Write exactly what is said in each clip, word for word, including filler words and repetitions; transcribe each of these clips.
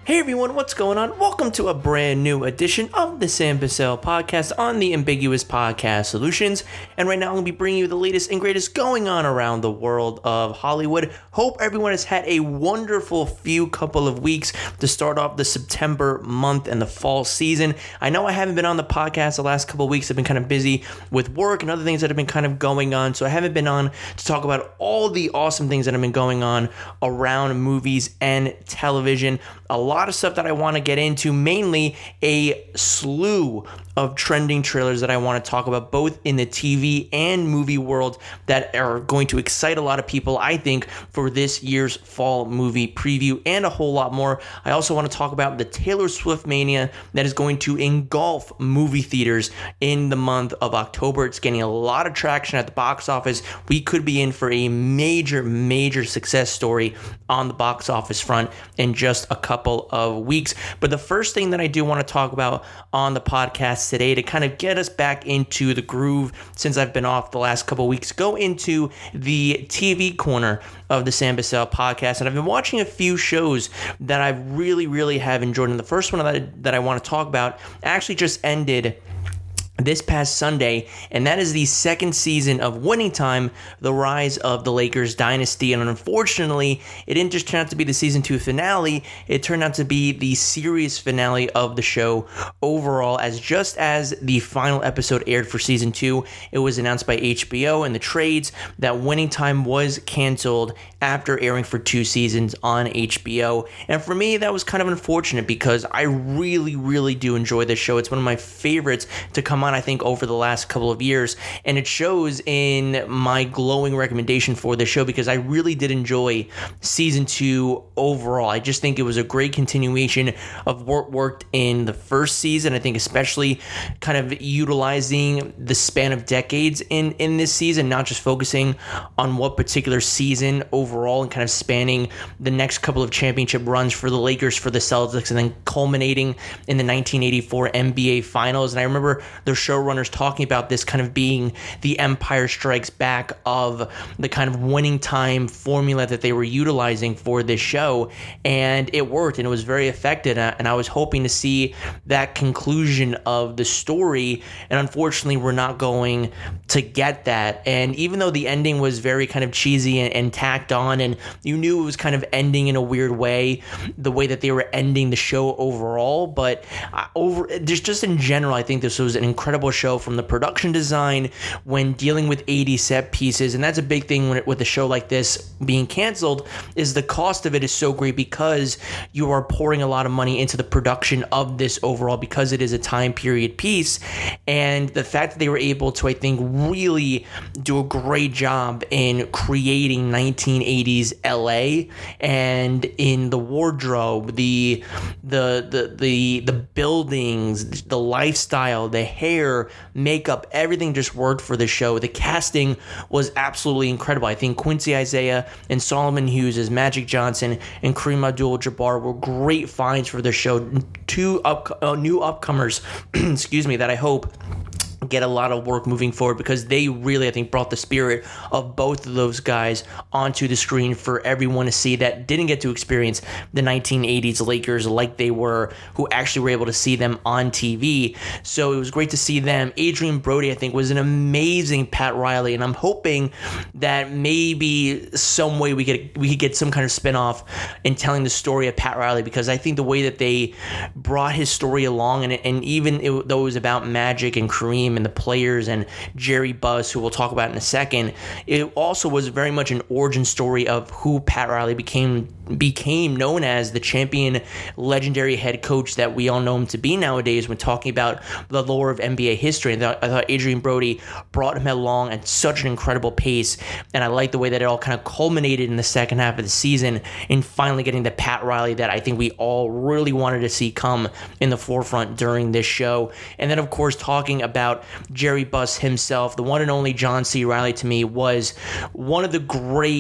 Hey everyone, what's going on? Welcome to a brand new edition of the Sam Bussell podcast on the Ambiguous Podcast Solutions. And right now I'm going to be bringing you the latest and greatest going on around the world of Hollywood. Hope everyone has had a wonderful few couple of weeks to start off the September month and the fall season. I know I haven't been on the podcast the last couple of weeks. I've been kind of busy with work and other things that have been kind of going on. So I haven't been on to talk about all the awesome things that have been going on around movies and television. A lot of stuff that I want to get into, mainly a slew of trending trailers that I want to talk about, both in the T V and movie world, that are going to excite a lot of people, I think, for this year's fall movie preview, and a whole lot more. I also want to talk about the Taylor Swift mania that is going to engulf movie theaters in the month of October. It's getting a lot of traction at the box office. We could be in for a major, major success story on the box office front in just a couple of weeks. But the first thing that I do want to talk about on the podcast today, to kind of get us back into the groove since I've been off the last couple of weeks, go into the T V corner of the Sam Bussell podcast. And I've been watching a few shows that I really, really have enjoyed. And the first one that I, that I want to talk about actually just ended this past Sunday, and that is the second season of Winning Time, The Rise of the Lakers Dynasty. And unfortunately, it didn't just turn out to be the season two finale, it turned out to be the series finale of the show overall, as just as the final episode aired for season two, it was announced by H B O and the trades that Winning Time was canceled after airing for two seasons on H B O. And for me, that was kind of unfortunate because I really, really do enjoy this show. It's one of my favorites to come on, I think, over the last couple of years, and it shows in my glowing recommendation for this show because I really did enjoy season two overall. I just think it was a great continuation of what worked in the first season. I think especially kind of utilizing the span of decades in in this season, not just focusing on what particular season overall, and kind of spanning the next couple of championship runs for the Lakers, for the Celtics, and then culminating in the nineteen eighty-four N B A Finals. And I remember the showrunners talking about this kind of being the Empire Strikes Back of the kind of Winning Time formula that they were utilizing for this show, and it worked, and it was very effective, and I was hoping to see that conclusion of the story, and unfortunately we're not going to get that. And even though the ending was very kind of cheesy and, and tacked on, and you knew it was kind of ending in a weird way, the way that they were ending the show overall, but uh, over just just in general, I think this was an incredible show, from the production design when dealing with eighty set pieces. And that's a big thing when it, with a show like this being canceled, is the cost of it is so great because you are pouring a lot of money into the production of this overall, because it is a time period piece. And the fact that they were able to, I think, really do a great job in creating nineteen eighties L A, and in the wardrobe, the the the the, the buildings, the lifestyle, the hair, makeup, everything just worked for the show. The casting was absolutely incredible. I think Quincy Isaiah and Solomon Hughes as Magic Johnson and Kareem Abdul-Jabbar were great finds for the show. Two up, uh, new upcomers, excuse me, that I hope get a lot of work moving forward, because they really, I think, brought the spirit of both of those guys onto the screen for everyone to see that didn't get to experience the nineteen eighties Lakers like they were, who actually were able to see them on T V. So it was great to see them. Adrian Brody, I think, was an amazing Pat Riley, and I'm hoping that maybe some way we could we could get some kind of spinoff in telling the story of Pat Riley, because I think the way that they brought his story along, and, and even it, though it was about Magic and Kareem and the players and Jerry Buss, who we'll talk about in a second, it also was very much an origin story of who Pat Riley became became known as, the champion, legendary head coach that we all know him to be nowadays when talking about the lore of N B A history. And I thought Adrian Brody brought him along at such an incredible pace, and I like the way that it all kind of culminated in the second half of the season in finally getting the Pat Riley that I think we all really wanted to see come in the forefront during this show. And then, of course, talking about Jerry Buss himself, the one and only John C. Reilly, to me was one of the great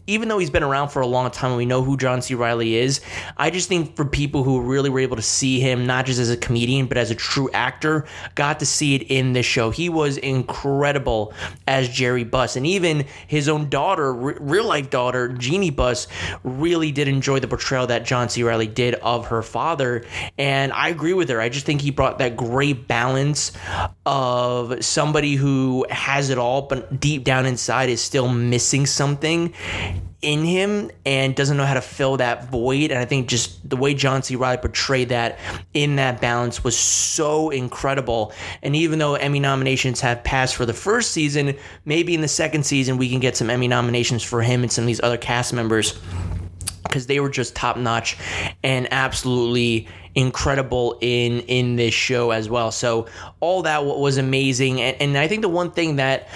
even though he's been around for a long time and we know who John C. Reilly is, I just think for people who really were able to see him, not just as a comedian, but as a true actor, got to see it in this show. He was incredible as Jerry Buss. And even his own daughter, r- real life daughter, Jeannie Buss, really did enjoy the portrayal that John C. Reilly did of her father. And I agree with her. I just think he brought that great balance of somebody who has it all, but deep down inside is still missing something in him and doesn't know how to fill that void. And I think just the way John C. Reilly portrayed that in that balance was so incredible. And even though Emmy nominations have passed for the first season, maybe in the second season we can get some Emmy nominations for him and some of these other cast members, because they were just top notch and absolutely incredible in in this show as well. So all that was amazing. And, and I think the one thing that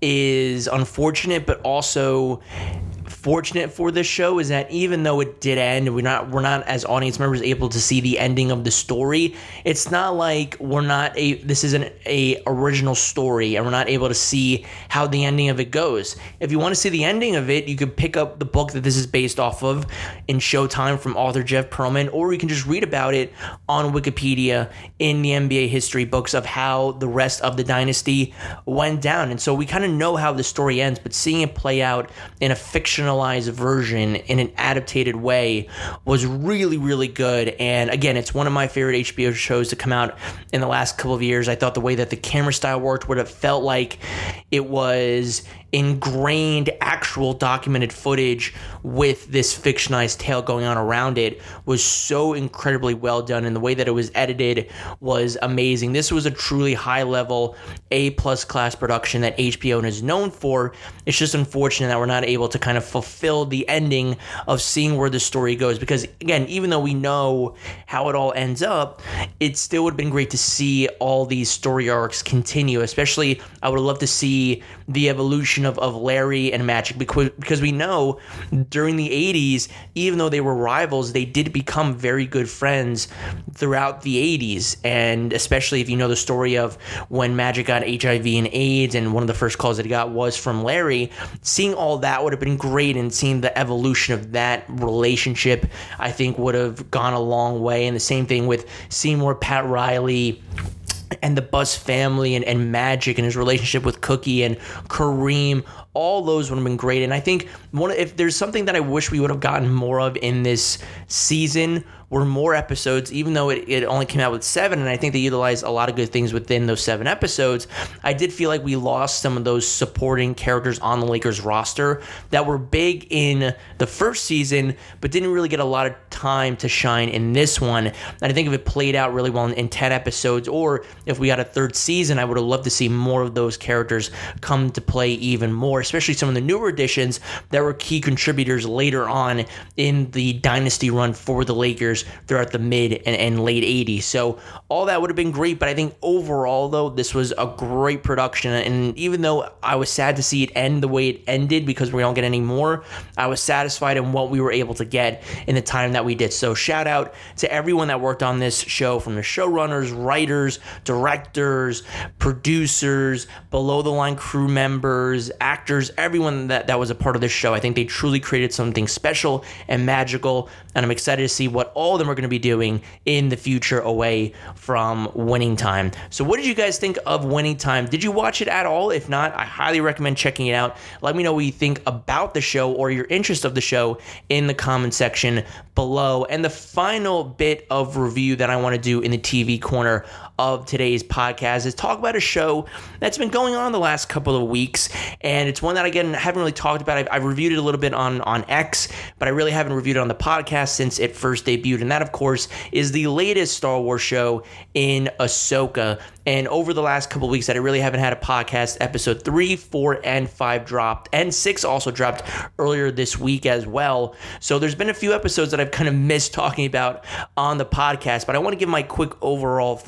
is unfortunate but also fortunate for this show is that even though it did end, we're not we're not as audience members able to see the ending of the story. It's not like we're not a this isn't a original story and we're not able to see how the ending of it goes. If you want to see the ending of it, you could pick up the book that this is based off of in Showtime from author Jeff Pearlman, or you can just read about it on Wikipedia in the N B A history books of how the rest of the dynasty went down. And so we kind of know how the story ends, but seeing it play out in a fictional version in an adapted way was really, really good. And again, it's one of my favorite H B O shows to come out in the last couple of years. I thought the way that the camera style worked, what it felt like it was ingrained actual documented footage with this fictionalized tale going on around it, was so incredibly well done, and the way that it was edited was amazing. This was a truly high level A plus class production that H B O is known for. It's just unfortunate that we're not able to kind of fulfill the ending of seeing where the story goes, because again, even though we know how it all ends up, it still would have been great to see all these story arcs continue. Especially I would love to see the evolution of, of Larry and Magic, because because we know during the eighties, even though they were rivals, they did become very good friends throughout the eighties. And especially if you know the story of when Magic got H I V and AIDS, and one of the first calls that he got was from Larry, seeing all that would have been great, and seeing the evolution of that relationship I think would have gone a long way. And the same thing with Seymour, Pat Riley, and the Buss family, and, and Magic and his relationship with Cookie and Kareem. All those would have been great. And I think one if there's something that I wish we would have gotten more of in this season were more episodes, even though it, it only came out with seven, and I think they utilized a lot of good things within those seven episodes. I did feel like we lost some of those supporting characters on the Lakers roster that were big in the first season, but didn't really get a lot of time to shine in this one. And I think if it played out really well in, in ten episodes, or if we got a third season, I would have loved to see more of those characters come to play even more, especially some of the newer additions that were key contributors later on in the dynasty run for the Lakers throughout the mid and, and late eighties. So all that would have been great, but I think overall, though, this was a great production. And even though I was sad to see it end the way it ended because we don't get any more, I was satisfied in what we were able to get in the time that we did. So shout out to everyone that worked on this show, from the showrunners, writers, directors, producers, below the line crew members, actors, everyone that, that was a part of this show. I think they truly created something special and magical, and I'm excited to see what all of them are going to be doing in the future away from Winning Time. So what did you guys think of Winning Time? Did you watch it at all? If not, I highly recommend checking it out. Let me know what you think about the show or your interest of the show in the comment section below. And the final bit of review that I want to do in the T V corner of today's podcast is talk about a show that's been going on the last couple of weeks, and it's one that, again, I haven't really talked about. I've, I've reviewed it a little bit on, on X, but I really haven't reviewed it on the podcast since it first debuted, and that, of course, is the latest Star Wars show in Ahsoka. And over the last couple of weeks that I really haven't had a podcast, episode three, four, and five dropped, and six also dropped earlier this week as well. So there's been a few episodes that I've kind of missed talking about on the podcast, but I want to give my quick overall thoughts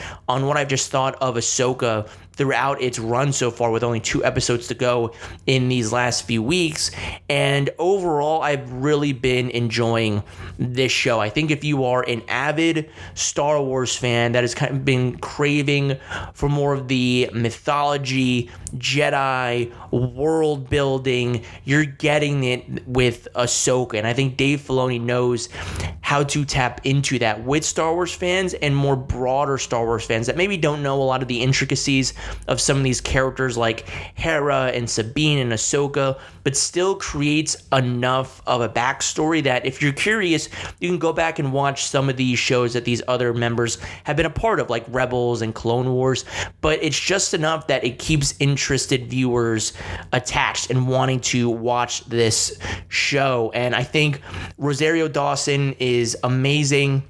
on what I've just thought of Ahsoka throughout its run so far, with only two episodes to go in these last few weeks. And overall, I've really been enjoying this show. I think if you are an avid Star Wars fan that has kind of been craving for more of the mythology, Jedi, world building, you're getting it with Ahsoka. And I think Dave Filoni knows how to tap into that with Star Wars fans and more broader Star Wars fans that maybe don't know a lot of the intricacies of some of these characters like Hera and Sabine and Ahsoka, but still creates enough of a backstory that if you're curious, you can go back and watch some of these shows that these other members have been a part of, like Rebels and Clone Wars, but it's just enough that it keeps interested viewers attached and wanting to watch this show. And I think Rosario Dawson is amazing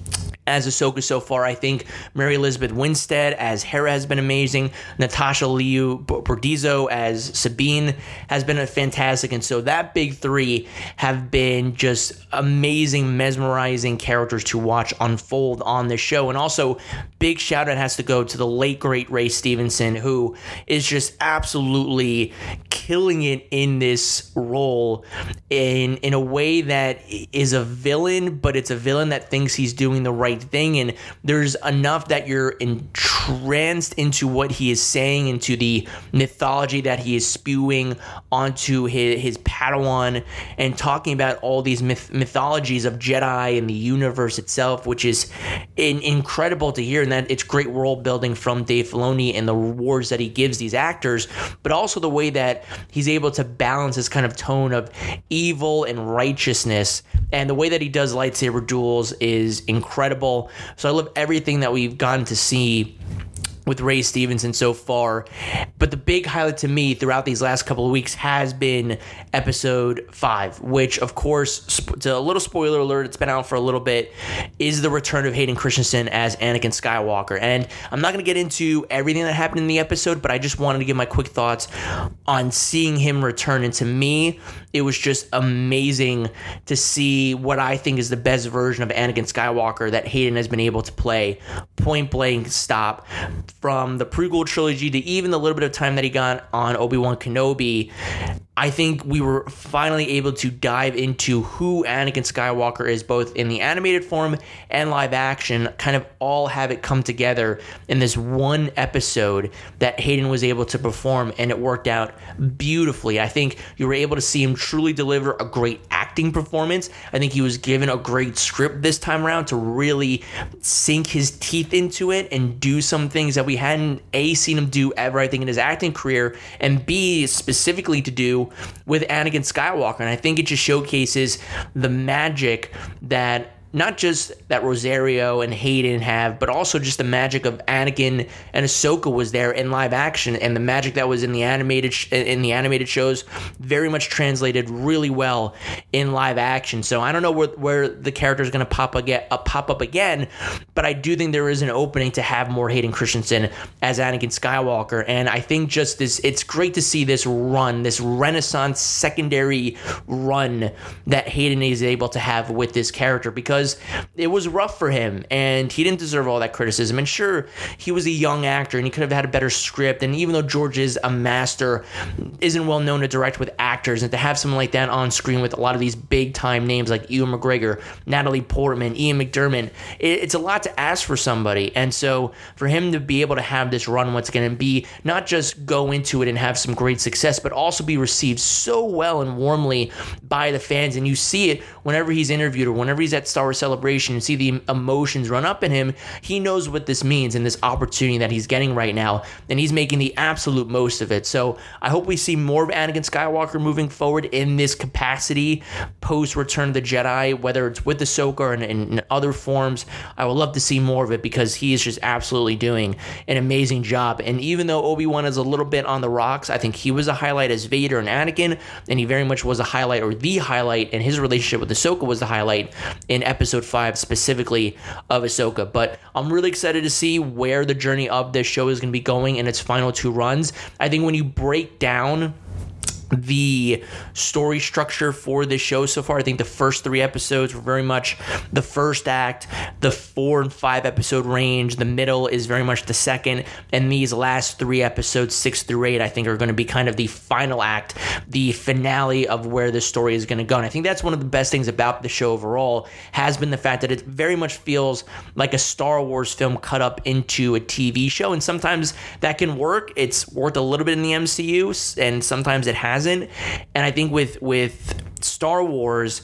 as Ahsoka so far. I think Mary Elizabeth Winstead as Hera has been amazing. Natasha Liu Bordizzo as Sabine has been a fantastic. And so that big three have been just amazing, mesmerizing characters to watch unfold on this show. And also, big shout out has to go to the late, great Ray Stevenson, who is just absolutely killing it in this role in, in a way that is a villain, but it's a villain that thinks he's doing the right thing, and there's enough that you're entranced into what he is saying, into the mythology that he is spewing onto his, his Padawan, and talking about all these myth, mythologies of Jedi and the universe itself, which is in, incredible to hear, and that it's great world building from Dave Filoni and the rewards that he gives these actors, but also the way that he's able to balance this kind of tone of evil and righteousness, and the way that he does lightsaber duels is incredible. So I love everything that we've gotten to see with Ray Stevenson so far. But the big highlight to me throughout these last couple of weeks has been episode five, which, of course, sp- to a little spoiler alert, it's been out for a little bit, is the return of Hayden Christensen as Anakin Skywalker. And I'm not going to get into everything that happened in the episode, but I just wanted to give my quick thoughts on seeing him return. And to me, it was just amazing to see what I think is the best version of Anakin Skywalker that Hayden has been able to play, point blank stop. From the prequel trilogy to even the little bit of time that he got on Obi-Wan Kenobi, I think we were finally able to dive into who Anakin Skywalker is, both in the animated form and live action, kind of all have it come together in this one episode that Hayden was able to perform, and it worked out beautifully. I think you were able to see him truly deliver a great acting performance. I think he was given a great script this time around to really sink his teeth into it and do some things that we hadn't, A, seen him do ever, I think, in his acting career, and B, specifically to do with Anakin Skywalker. And I think it just showcases the magic that not just that Rosario and Hayden have, but also just the magic of Anakin and Ahsoka was there in live action, and the magic that was in the animated sh- in the animated shows very much translated really well in live action. So I don't know where, where the character is going to pop again, uh, pop up again, but I do think there is an opening to have more Hayden Christensen as Anakin Skywalker, and I think just this, it's great to see this run, this Renaissance secondary run that Hayden is able to have with this character, because it was rough for him and he didn't deserve all that criticism. And sure, he was a young actor and he could have had a better script, and even though George is a master, isn't well known to direct with actors, and to have someone like that on screen with a lot of these big time names like Ewan McGregor, Natalie Portman, Ian McDermott, it, it's a lot to ask for somebody. And so for him to be able to have this run once again and be not just go into it and have some great success, but also be received so well and warmly by the fans, and you see it whenever he's interviewed or whenever he's at Star Wars Celebration and see the emotions run up in him, he knows what this means and this opportunity that he's getting right now, and he's making the absolute most of it. So I hope we see more of Anakin Skywalker moving forward in this capacity post Return of the Jedi, whether it's with Ahsoka or in, in other forms. I would love to see more of it because he is just absolutely doing an amazing job. And even though Obi-Wan is a little bit on the rocks, I think he was a highlight as Vader and Anakin, and he very much was a highlight, or the highlight, and his relationship with Ahsoka was the highlight in episode five specifically of Ahsoka. But I'm really excited to see where the journey of this show is going to be going in its final two runs. I think when you break down the story structure for this show so far. I think the first three episodes were very much the first act, the four and five episode range. The middle is very much the second, and these last three episodes, six through eight, I think are going to be kind of the final act, the finale of where the story is going to go. And I think that's one of the best things about the show overall, has been the fact that it very much feels like a Star Wars film cut up into a T V show. And sometimes that can work. It's worked a little bit in the M C U, and sometimes it hasn't. And I think with with Star Wars,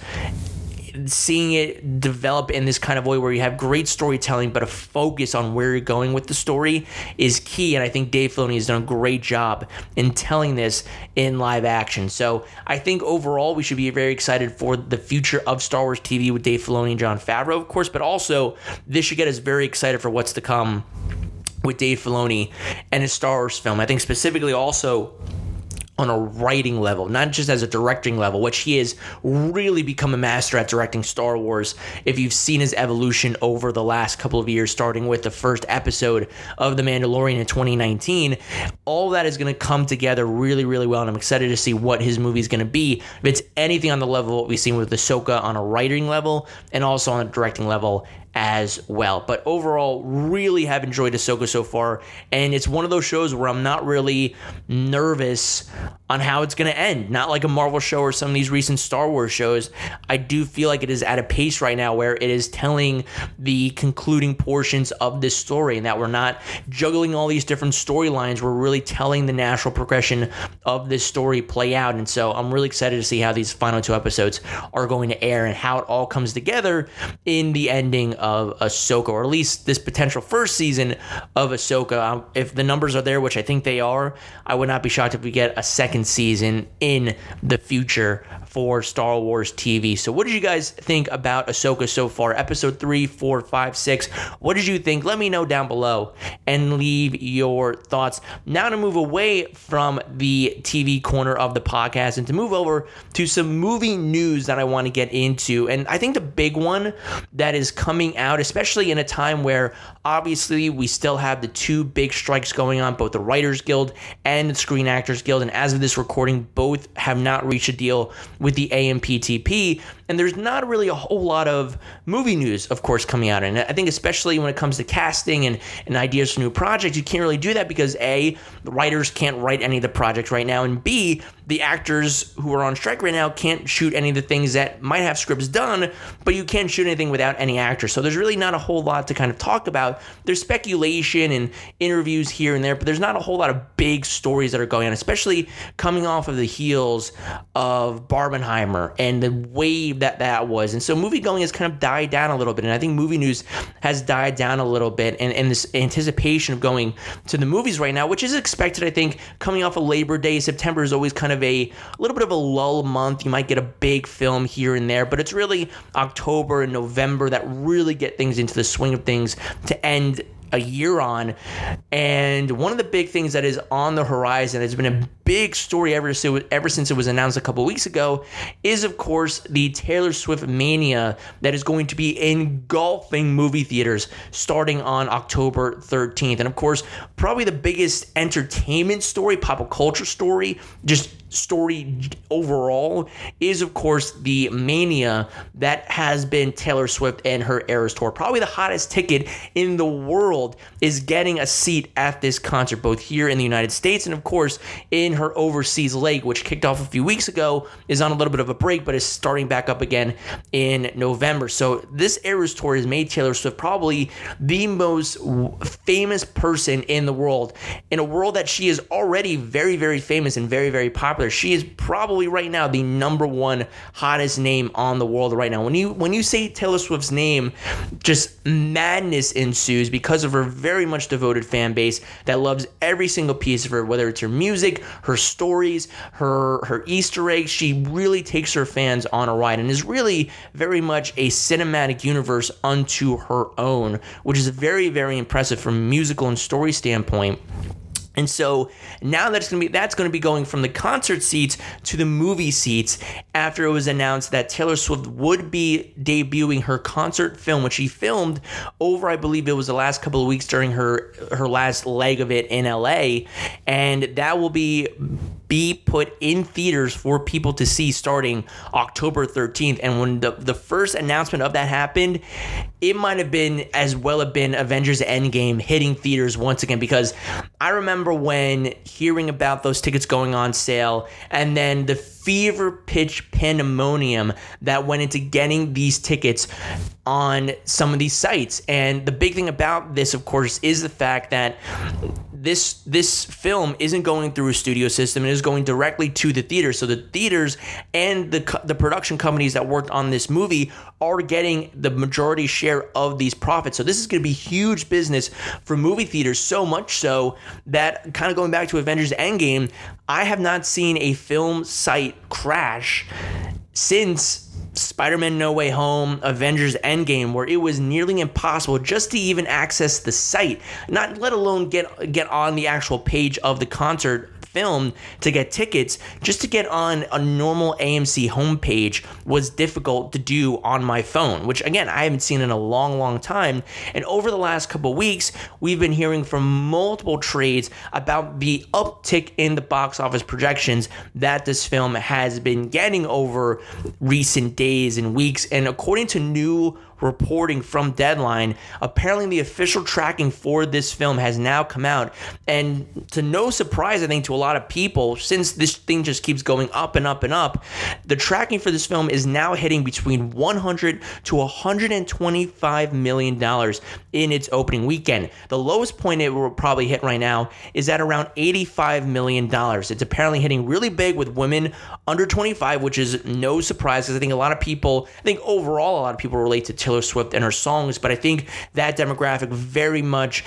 seeing it develop in this kind of way where you have great storytelling but a focus on where you're going with the story is key. And I think Dave Filoni has done a great job in telling this in live action. So I think overall we should be very excited for the future of Star Wars T V with Dave Filoni and Jon Favreau, of course, but also this should get us very excited for what's to come with Dave Filoni and his Star Wars film. I think specifically also on a writing level, not just as a directing level, which he has really become a master at directing Star Wars. If you've seen his evolution over the last couple of years, starting with the first episode of The Mandalorian in twenty nineteen, all that is going to come together really, really well, and I'm excited to see what his movie is going to be. If it's anything on the level of what we've seen with Ahsoka on a writing level and also on a directing level as well. But overall, really have enjoyed Ahsoka so far, and it's one of those shows where I'm not really nervous on how it's going to end. Not like a Marvel show or some of these recent Star Wars shows. I do feel like it is at a pace right now where it is telling the concluding portions of this story, and that we're not juggling all these different storylines. We're really telling the natural progression of this story play out. And so I'm really excited to see how these final two episodes are going to air and how it all comes together in the ending of Ahsoka, or at least this potential first season of Ahsoka. Um, if the numbers are there, which I think they are, I would not be shocked if we get a second season in the future for Star Wars T V. So what did you guys think about Ahsoka so far? Episode three, four, five, six. What did you think? Let me know down below and leave your thoughts. Now to move away from the T V corner of the podcast and to move over to some movie news that I want to get into. And I think the big one that is coming out, especially in a time where obviously we still have the two big strikes going on, both the Writers Guild and the Screen Actors Guild, and as of this recording, both have not reached a deal with the A M P T P, and there's not really a whole lot of movie news, of course, coming out. And I think especially when it comes to casting and, and ideas for new projects, you can't really do that because A, the writers can't write any of the projects right now, and B, the actors who are on strike right now can't shoot any of the things that might have scripts done, but you can't shoot anything without any actors. So there's really not a whole lot to kind of talk about. There's speculation and interviews here and there, but there's not a whole lot of big stories that are going on, especially coming off of the heels of Barbenheimer and the wave that that was. And so movie going has kind of died down a little bit, and I think movie news has died down a little bit, and, and this anticipation of going to the movies right now, which is expected. I think coming off of Labor Day, September is always kind of a, a little bit of a lull month. You might get a big film here and there, but it's really October and November that really get things into the swing of things to end a year on. And one of the big things that is on the horizon, has been a big story ever, ever since it was announced a couple weeks ago, is of course the Taylor Swift mania that is going to be engulfing movie theaters starting on October thirteenth. And of course, probably the biggest entertainment story, pop culture story, just story overall, is of course the mania that has been Taylor Swift and her Eras Tour. Probably the hottest ticket in the world is getting a seat at this concert, both here in the United States and of course in her overseas leg, which kicked off a few weeks ago, is on a little bit of a break, but is starting back up again in November. So this Eras Tour has made Taylor Swift probably the most famous person in the world, in a world that she is already very, very famous and very, very popular. She is probably right now the number one hottest name on the world right now. When you when you say Taylor Swift's name, just madness ensues because of her very much devoted fan base that loves every single piece of her, whether it's her music, her stories, her her Easter eggs. She really takes her fans on a ride and is really very much a cinematic universe unto her own, which is very, very impressive from a musical and story standpoint. And so now that's going to be that's going to be going from the concert seats to the movie seats after it was announced that Taylor Swift would be debuting her concert film, which she filmed over, I believe it was the last couple of weeks during her her last leg of it in L A, and that will be be put in theaters for people to see starting October thirteenth. And when the, the first announcement of that happened, it might have been as well have been Avengers Endgame hitting theaters once again, because I remember when hearing about those tickets going on sale and then the fever pitch pandemonium that went into getting these tickets on some of these sites. And the big thing about this, of course, is the fact that this this film isn't going through a studio system. It is going directly to the theaters. So the theaters and the the production companies that worked on this movie are getting the majority share of these profits. So this is going to be huge business for movie theaters, so much so that, kind of going back to Avengers Endgame, I have not seen a film site crash since Spider-Man No Way Home, Avengers Endgame, where it was nearly impossible just to even access the site, not let alone get get on the actual page of the concert film to get tickets. Just to get on a normal A M C homepage was difficult to do on my phone, which again, I haven't seen in a long, long time. And over the last couple weeks, we've been hearing from multiple trades about the uptick in the box office projections that this film has been getting over recent days and weeks. And according to new reporting from Deadline, apparently the official tracking for this film has now come out, and to no surprise, I think, to a lot of people, since this thing just keeps going up and up and up, the tracking for this film is now hitting between one hundred to one hundred twenty-five million dollars in its opening weekend. The lowest point it will probably hit right now is at around eighty-five million dollars. It's apparently hitting really big with women under twenty-five, which is no surprise, because I think a lot of people, I think overall a lot of people relate to Taylor Swift and her songs, but I think that demographic very much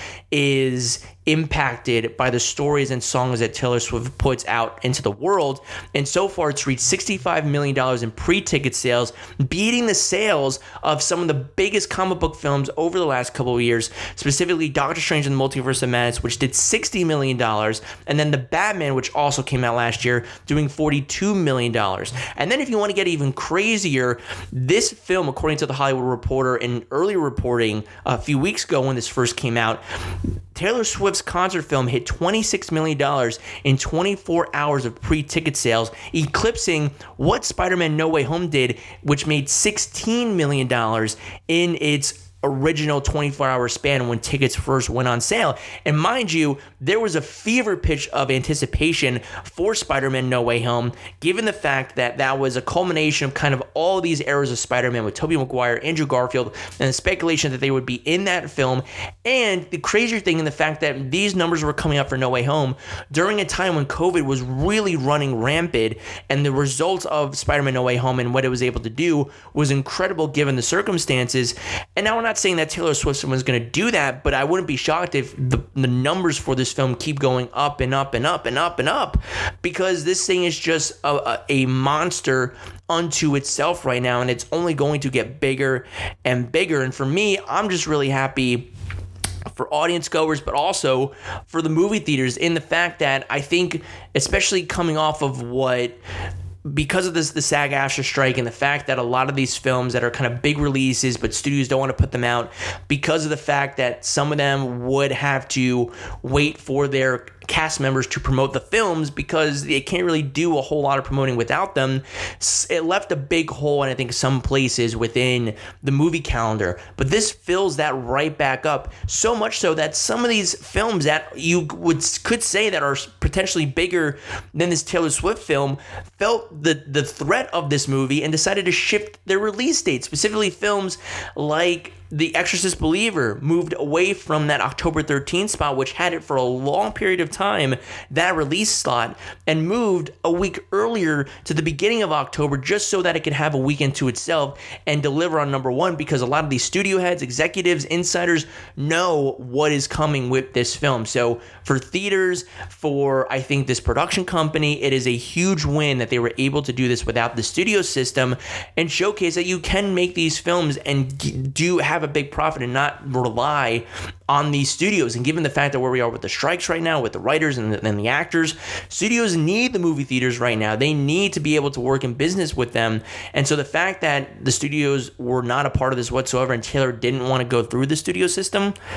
is impacted by the stories and songs that Taylor Swift puts out into the world. And so far, it's reached sixty-five million dollars in pre-ticket sales, beating the sales of some of the biggest comic book films over the last couple of years, specifically Doctor Strange and the Multiverse of Madness, which did sixty million dollars, and then The Batman, which also came out last year, doing forty-two million dollars. And then if you want to get even crazier, this film, according to The Hollywood Reporter in early reporting a few weeks ago when this first came out, Taylor Swift's concert film hit twenty-six million dollars in twenty-four hours of pre-ticket sales, eclipsing what Spider-Man No Way Home did, which made sixteen million dollars in its original twenty-four hour span when tickets first went on sale. And mind you, there was a fever pitch of anticipation for Spider-Man No Way Home, given the fact that that was a culmination of kind of all these eras of Spider-Man with Tobey Maguire, Andrew Garfield, and the speculation that they would be in that film. And the crazier thing in the fact that these numbers were coming up for No Way Home during a time when COVID was really running rampant, and the results of Spider-Man No Way Home and what it was able to do was incredible given the circumstances. And now we're not saying that Taylor Swift was going to do that, but I wouldn't be shocked if the, the numbers for this film keep going up and up and up and up and up, because this thing is just a, a, a monster unto itself right now, and it's only going to get bigger and bigger. And for me, I'm just really happy for audience goers, but also for the movie theaters, in the fact that I think, especially coming off of what, because of this, the SAG-AFTRA strike, and the fact that a lot of these films that are kind of big releases, but studios don't want to put them out because of the fact that some of them would have to wait for their cast members to promote the films because they can't really do a whole lot of promoting without them. It left a big hole in, I think, some places within the movie calendar. But this fills that right back up, so much so that some of these films that you would could say that are potentially bigger than this Taylor Swift film felt the, the threat of this movie and decided to shift their release date. Specifically, films like The Exorcist Believer moved away from that October thirteenth spot, which had it for a long period of time, that release slot, and moved a week earlier to the beginning of October, just so that it could have a weekend to itself and deliver on number one, because a lot of these studio heads, executives, insiders know what is coming with this film. So for theaters, for I think this production company, it is a huge win that they were able to do this without the studio system and showcase that you can make these films and do have a big profit and not rely on these studios. And given the fact that where we are with the strikes right now, with the writers and the, and the actors, studios need the movie theaters right now. They need to be able to work in business with them. And so the fact that the studios were not a part of this whatsoever, and Taylor didn't want to go through the studio system,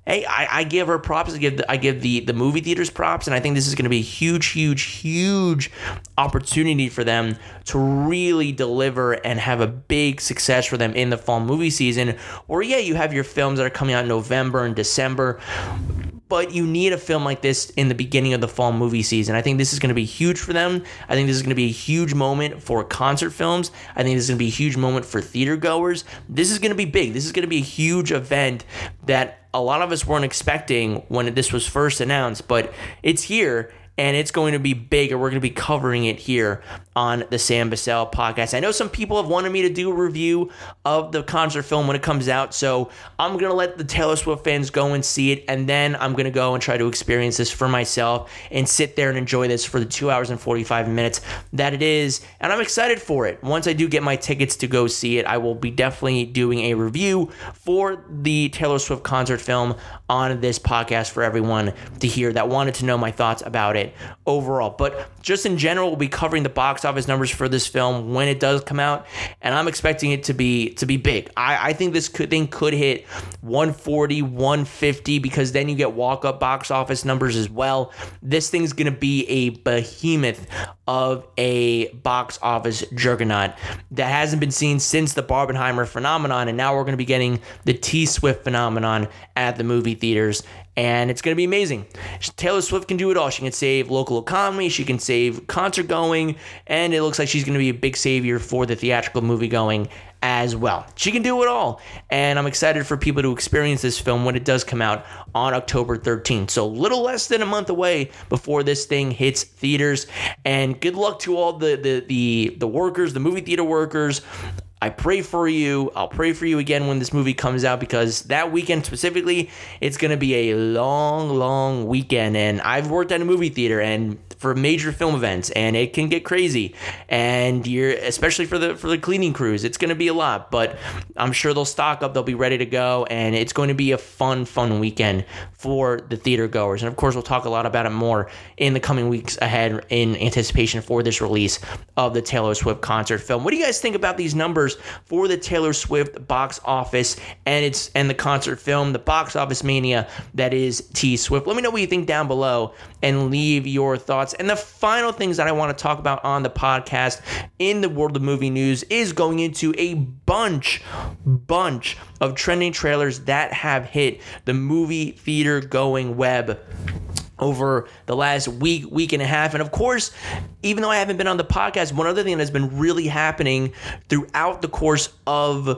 hey, I, I give her props. I give the, I give the, the movie theaters props, and I think this is going to be a huge, huge, huge opportunity for them to really deliver and have a big success for them in the fall movie season. Or yeah, you have your films that are coming out in November and December, but you need a film like this in the beginning of the fall movie season. I think this is going to be huge for them. I think this is going to be a huge moment for concert films. I think this is going to be a huge moment for theater goers. This is going to be big. This is going to be a huge event that a lot of us weren't expecting when this was first announced, but it's here. And it's going to be big, and we're going to be covering it here on the Sam Bussell podcast. I know some people have wanted me to do a review of the concert film when it comes out, so I'm going to let the Taylor Swift fans go and see it, and then I'm going to go and try to experience this for myself and sit there and enjoy this for the two hours and forty-five minutes that it is, and I'm excited for it. Once I do get my tickets to go see it, I will be definitely doing a review for the Taylor Swift concert film on this podcast for everyone to hear that wanted to know my thoughts about it overall. But just in general, we'll be covering the box office numbers for this film when it does come out, and I'm expecting it to be to be big. I, I think this could, thing could hit one forty, one fifty, because then you get walk-up box office numbers as well. This thing's going to be a behemoth of a box office juggernaut that hasn't been seen since the Barbenheimer phenomenon, and now we're going to be getting the T-Swift phenomenon at the movie theaters. And it's going to be amazing. Taylor Swift can do it all. She can save local economy. She can save concert going. And it looks like she's going to be a big savior for the theatrical movie going as well. She can do it all. And I'm excited for people to experience this film when it does come out on October thirteenth. So a little less than a month away before this thing hits theaters. And good luck to all the the the, the workers, the movie theater workers. I pray for you. I'll pray for you again when this movie comes out, because that weekend specifically, it's going to be a long, long weekend. And I've worked at a movie theater and for major film events, and it can get crazy. And you're, especially for the for the cleaning crews, it's going to be a lot. But I'm sure they'll stock up. They'll be ready to go, and it's going to be a fun, fun weekend for the theater goers. And of course, we'll talk a lot about it more in the coming weeks ahead in anticipation for this release of the Taylor Swift concert film. What do you guys think about these numbers for the Taylor Swift box office and its and the concert film, the box office mania that is T-Swift? Let me know what you think down below and leave your thoughts. And the final things that I want to talk about on the podcast in the world of movie news is going into a bunch, bunch of trending trailers that have hit the movie theater going web over the last week, week and a half. And of course, even though I haven't been on the podcast, one other thing that's been really happening throughout the course of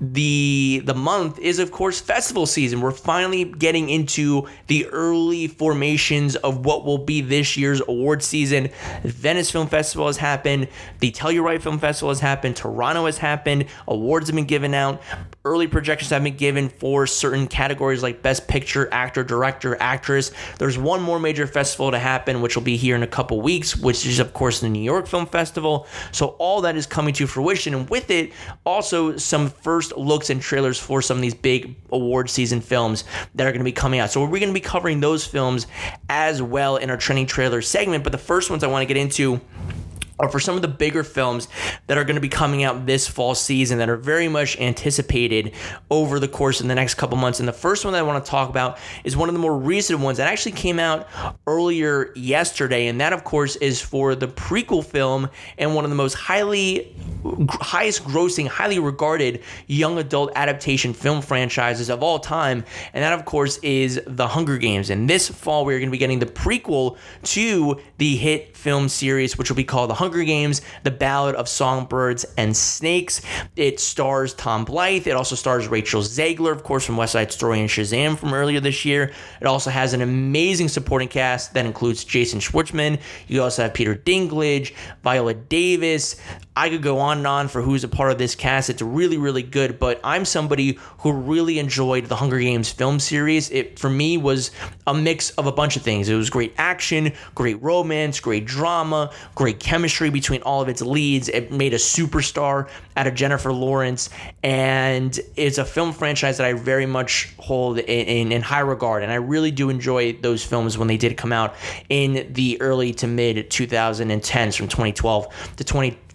the the month is, of course, festival season. We're finally getting into the early formations of what will be this year's award season. Venice Film Festival has happened. The Telluride Film Festival has happened. Toronto has happened. Awards have been given out. Early projections have been given for certain categories like Best Picture, Actor, Director, Actress. There's one more major festival to happen, which will be here in a couple weeks, which is, of course, the New York Film Festival. So all that is coming to fruition, and with it, also some first looks and trailers for some of these big award season films that are going to be coming out. So we're going to be covering those films as well in our trending trailer segment. But the first ones I want to get into are for some of the bigger films that are going to be coming out this fall season that are very much anticipated over the course of the next couple months. And the first one that I want to talk about is one of the more recent ones that actually came out earlier yesterday. And that, of course, is for the prequel film and one of the most highly, highest grossing, highly regarded young adult adaptation film franchises of all time. And that, of course, is The Hunger Games. And this fall, we're going to be getting the prequel to the hit film series, which will be called The Hunger Games, The Ballad of Songbirds and Snakes. It stars Tom Blythe. It also stars Rachel Zegler, of course, from West Side Story and Shazam from earlier this year. It also has an amazing supporting cast that includes Jason Schwartzman. You also have Peter Dinklage, Viola Davis. I could go on and on for who's a part of this cast. It's really, really good, but I'm somebody who really enjoyed the Hunger Games film series. It, for me, was a mix of a bunch of things. It was great action, great romance, great drama, great chemistry between all of its leads. It made a superstar out of Jennifer Lawrence, and it's a film franchise that I very much hold in, in, in high regard, and I really do enjoy those films when they did come out in the early to mid twenty tens, from twenty twelve to twenty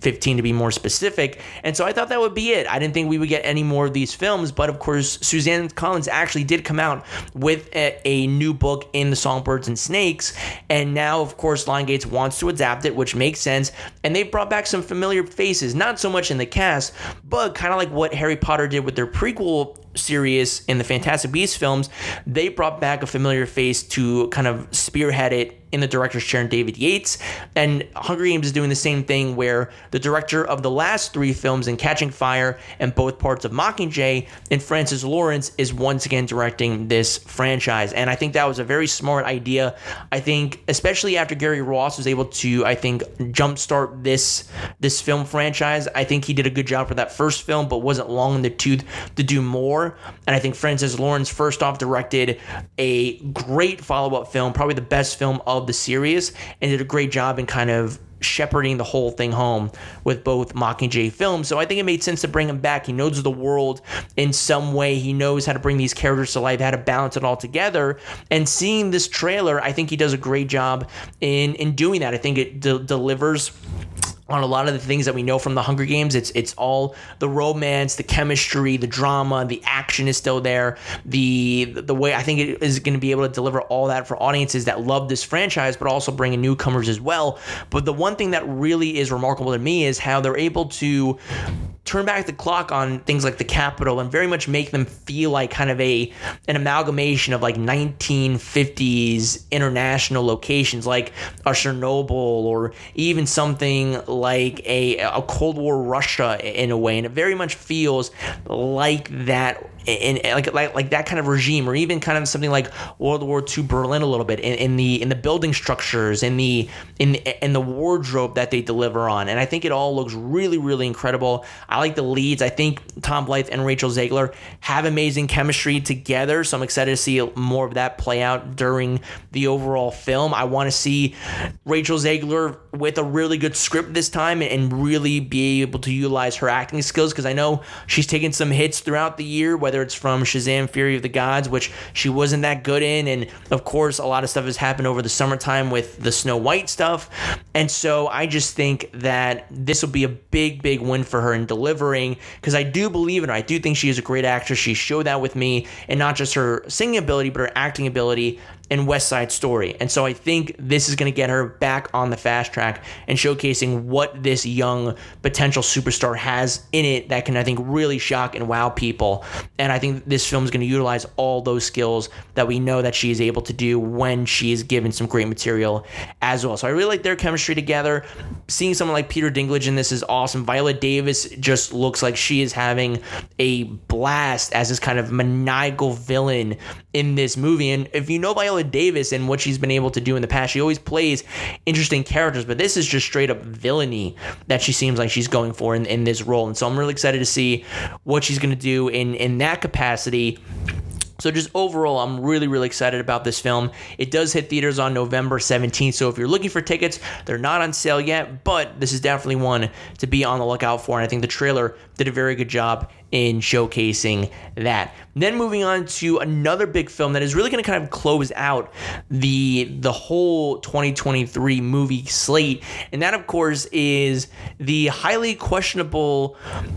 fifteen to be more specific. And so I thought that would be it. I didn't think we would get any more of these films, but of course, Suzanne Collins actually did come out with a, a new book in The Songbirds and Snakes, and now, of course, Lionsgate wants to adapt it, which makes sense, and they brought back some familiar faces, not so much in the cast, but kind of like what Harry Potter did with their prequel series in the Fantastic Beasts films. They brought back a familiar face to kind of spearhead it in the director's chair, David Yates. And Hunger Games is doing the same thing, where the director of the last three films in Catching Fire and both parts of Mockingjay, and Francis Lawrence, is once again directing this franchise. And I think that was a very smart idea. I think, especially after Gary Ross was able to, I think, jumpstart this this film franchise, I think he did a good job for that first film, but wasn't long in the tooth to do more. And I think Francis Lawrence, first off, directed a great follow-up film, probably the best film of the series, and did a great job in kind of shepherding the whole thing home with both Mockingjay films. So I think it made sense to bring him back. He knows the world in some way. He knows how to bring these characters to life, how to balance it all together. And seeing this trailer, I think he does a great job in in doing that. I think it de- delivers on a lot of the things that we know from the Hunger Games. It's it's all the romance, the chemistry, the drama, the action is still there. The the way I think it is going to be able to deliver all that for audiences that love this franchise, but also bring in newcomers as well. But the one thing that really is remarkable to me is how they're able to turn back the clock on things like the Capitol and very much make them feel like kind of a an amalgamation of like nineteen fifties international locations, like a Chernobyl, or even something like a, a Cold War Russia in a way. And it very much feels like that, in like, like like that kind of regime, or even kind of something like World War Two Berlin a little bit, in, in the in the building structures, in the in in the wardrobe that they deliver on. And I think it all looks really, really incredible. I like the leads. I think Tom Blythe and Rachel Zegler have amazing chemistry together, so I'm excited to see more of that play out during the overall film. I want to see Rachel Zegler with a really good script this time and really be able to utilize her acting skills, because I know she's taken some hits throughout the year, whether it's from Shazam! Fury of the Gods, which she wasn't that good in, and of course a lot of stuff has happened over the summertime with the Snow White stuff. And so I just think that this will be a big, big win for her in delivering, because I do believe in her. I do think she is a great actress. She showed that with me, and not just her singing ability, but her acting ability in West Side Story. And so I think this is going to get her back on the fast track and showcasing what this young potential superstar has in it that can, I think, really shock and wow people. And I think this film is going to utilize all those skills that we know that she is able to do when she is given some great material as well. So I really like their chemistry together. Seeing someone like Peter Dinklage in this is awesome. Viola Davis just looks like she is having a blast as this kind of maniacal villain in this movie. And if you know Viola Davis and what she's been able to do in the past, she always plays interesting characters, but this is just straight up villainy that she seems like she's going for in, in this role. And so I'm really excited to see what she's going to do in, in that capacity. So just overall, I'm really, really excited about this film. It does hit theaters on November seventeenth, so if you're looking for tickets, they're not on sale yet, but this is definitely one to be on the lookout for, and I think the trailer did a very good job in showcasing that. Then moving on to another big film that is really going to kind of close out the the whole twenty twenty-three movie slate, and that, of course, is the highly questionable,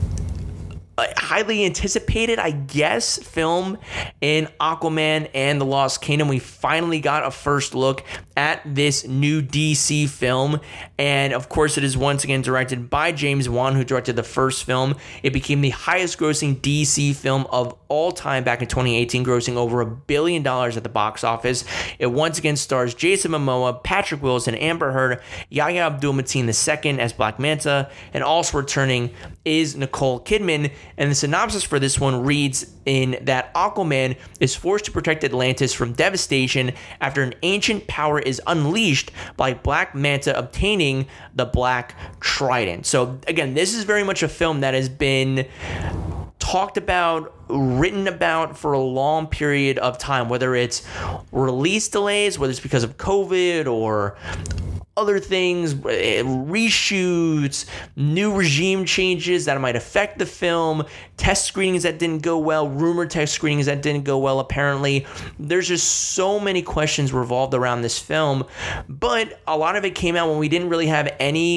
Uh, highly anticipated, I guess, film in Aquaman and the Lost Kingdom. We finally got a first look at this new D C film, and of course it is once again directed by James Wan, who directed the first film. It became the highest grossing D C film of all time back in twenty eighteen, grossing over a billion dollars at the box office. It once again stars Jason Momoa, Patrick Wilson, Amber Heard, Yahya Abdul-Mateen the second as Black Manta, and also returning is Nicole Kidman. And the synopsis for this one reads in that Aquaman is forced to protect Atlantis from devastation after an ancient power is unleashed by Black Manta obtaining the Black Trident. So again, this is very much a film that has been talked about, written about for a long period of time, whether it's release delays, whether it's because of COVID or other things, reshoots, new regime changes that might affect the film, test screenings that didn't go well, rumored test screenings that didn't go well, apparently. There's just so many questions revolved around this film, but a lot of it came out when we didn't really have any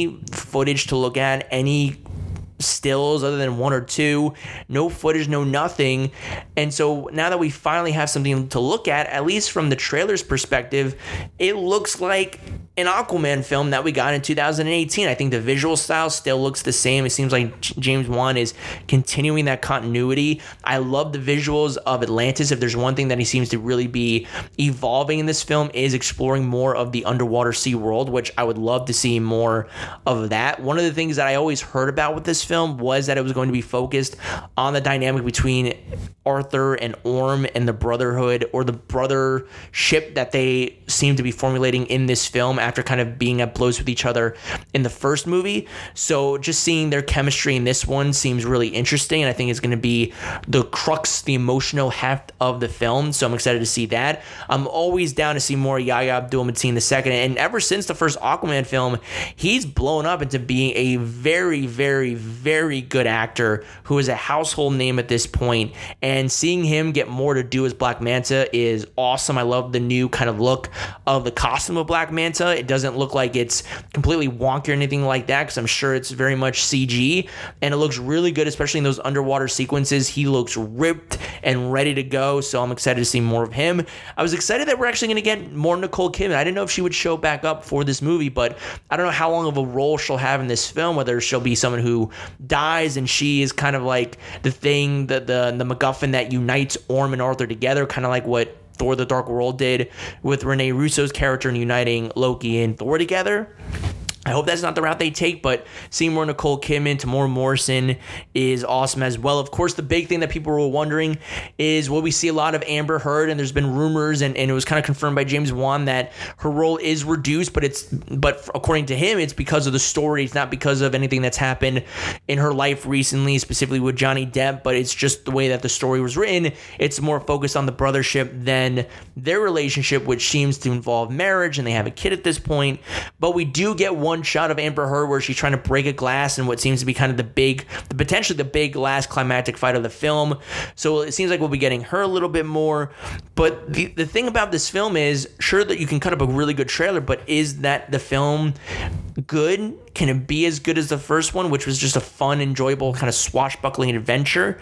footage to look at, any stills other than one or two, no footage, no nothing. And so now that we finally have something to look at, at least from the trailer's perspective, it looks like an Aquaman film that we got in two thousand eighteen. I think the visual style still looks the same. It seems like James Wan is continuing that continuity. I love the visuals of Atlantis. If there's one thing that he seems to really be evolving in this film, is exploring more of the underwater sea world, which I would love to see more of that. One of the things that I always heard about with this film was that it was going to be focused on the dynamic between Arthur and Orm and the Brotherhood, or the brothership that they seem to be formulating in this film after kind of being at blows with each other in the first movie. So just seeing their chemistry in this one seems really interesting, and I think it's going to be the crux, the emotional heft of the film. So I'm excited to see that. I'm always down to see more Yahya Abdul-Mateen the second, and ever since the first Aquaman film, he's blown up into being a very, very, very good actor who is a household name at this point. And seeing him get more to do as Black Manta is awesome. I love the new kind of look of the costume of Black Manta. It doesn't look like it's completely wonky or anything like that, because I'm sure it's very much C G, and it looks really good, especially in those underwater sequences. He looks ripped and ready to go, so I'm excited to see more of him. I was excited that we're actually going to get more Nicole Kidman. I didn't know if she would show back up for this movie, but I don't know how long of a role she'll have in this film, whether she'll be someone who dies and she is kind of like the thing, the the, the MacGuffin that unites Orm and Arthur together, kind of like what Thor the Dark World did with Rene Russo's character and uniting Loki and Thor together. I hope that's not the route they take, but seeing more Nicole Kidman, Tamora Morrison is awesome as well. Of course, the big thing that people were wondering is, will we see a lot of Amber Heard? And there's been rumors, and, and it was kind of confirmed by James Wan that her role is reduced, but it's but according to him, it's because of the story. It's not because of anything that's happened in her life recently, specifically with Johnny Depp, but it's just the way that the story was written. It's more focused on the brothership than their relationship, which seems to involve marriage, and they have a kid at this point. But we do get one shot of Amber Heard where she's trying to break a glass in what seems to be kind of the big, the potentially the big last climactic fight of the film. So it seems like we'll be getting her a little bit more. But the, the thing about this film is, sure that you can cut up a really good trailer, but is that the film good? Can it be as good as the first one, which was just a fun, enjoyable kind of swashbuckling adventure?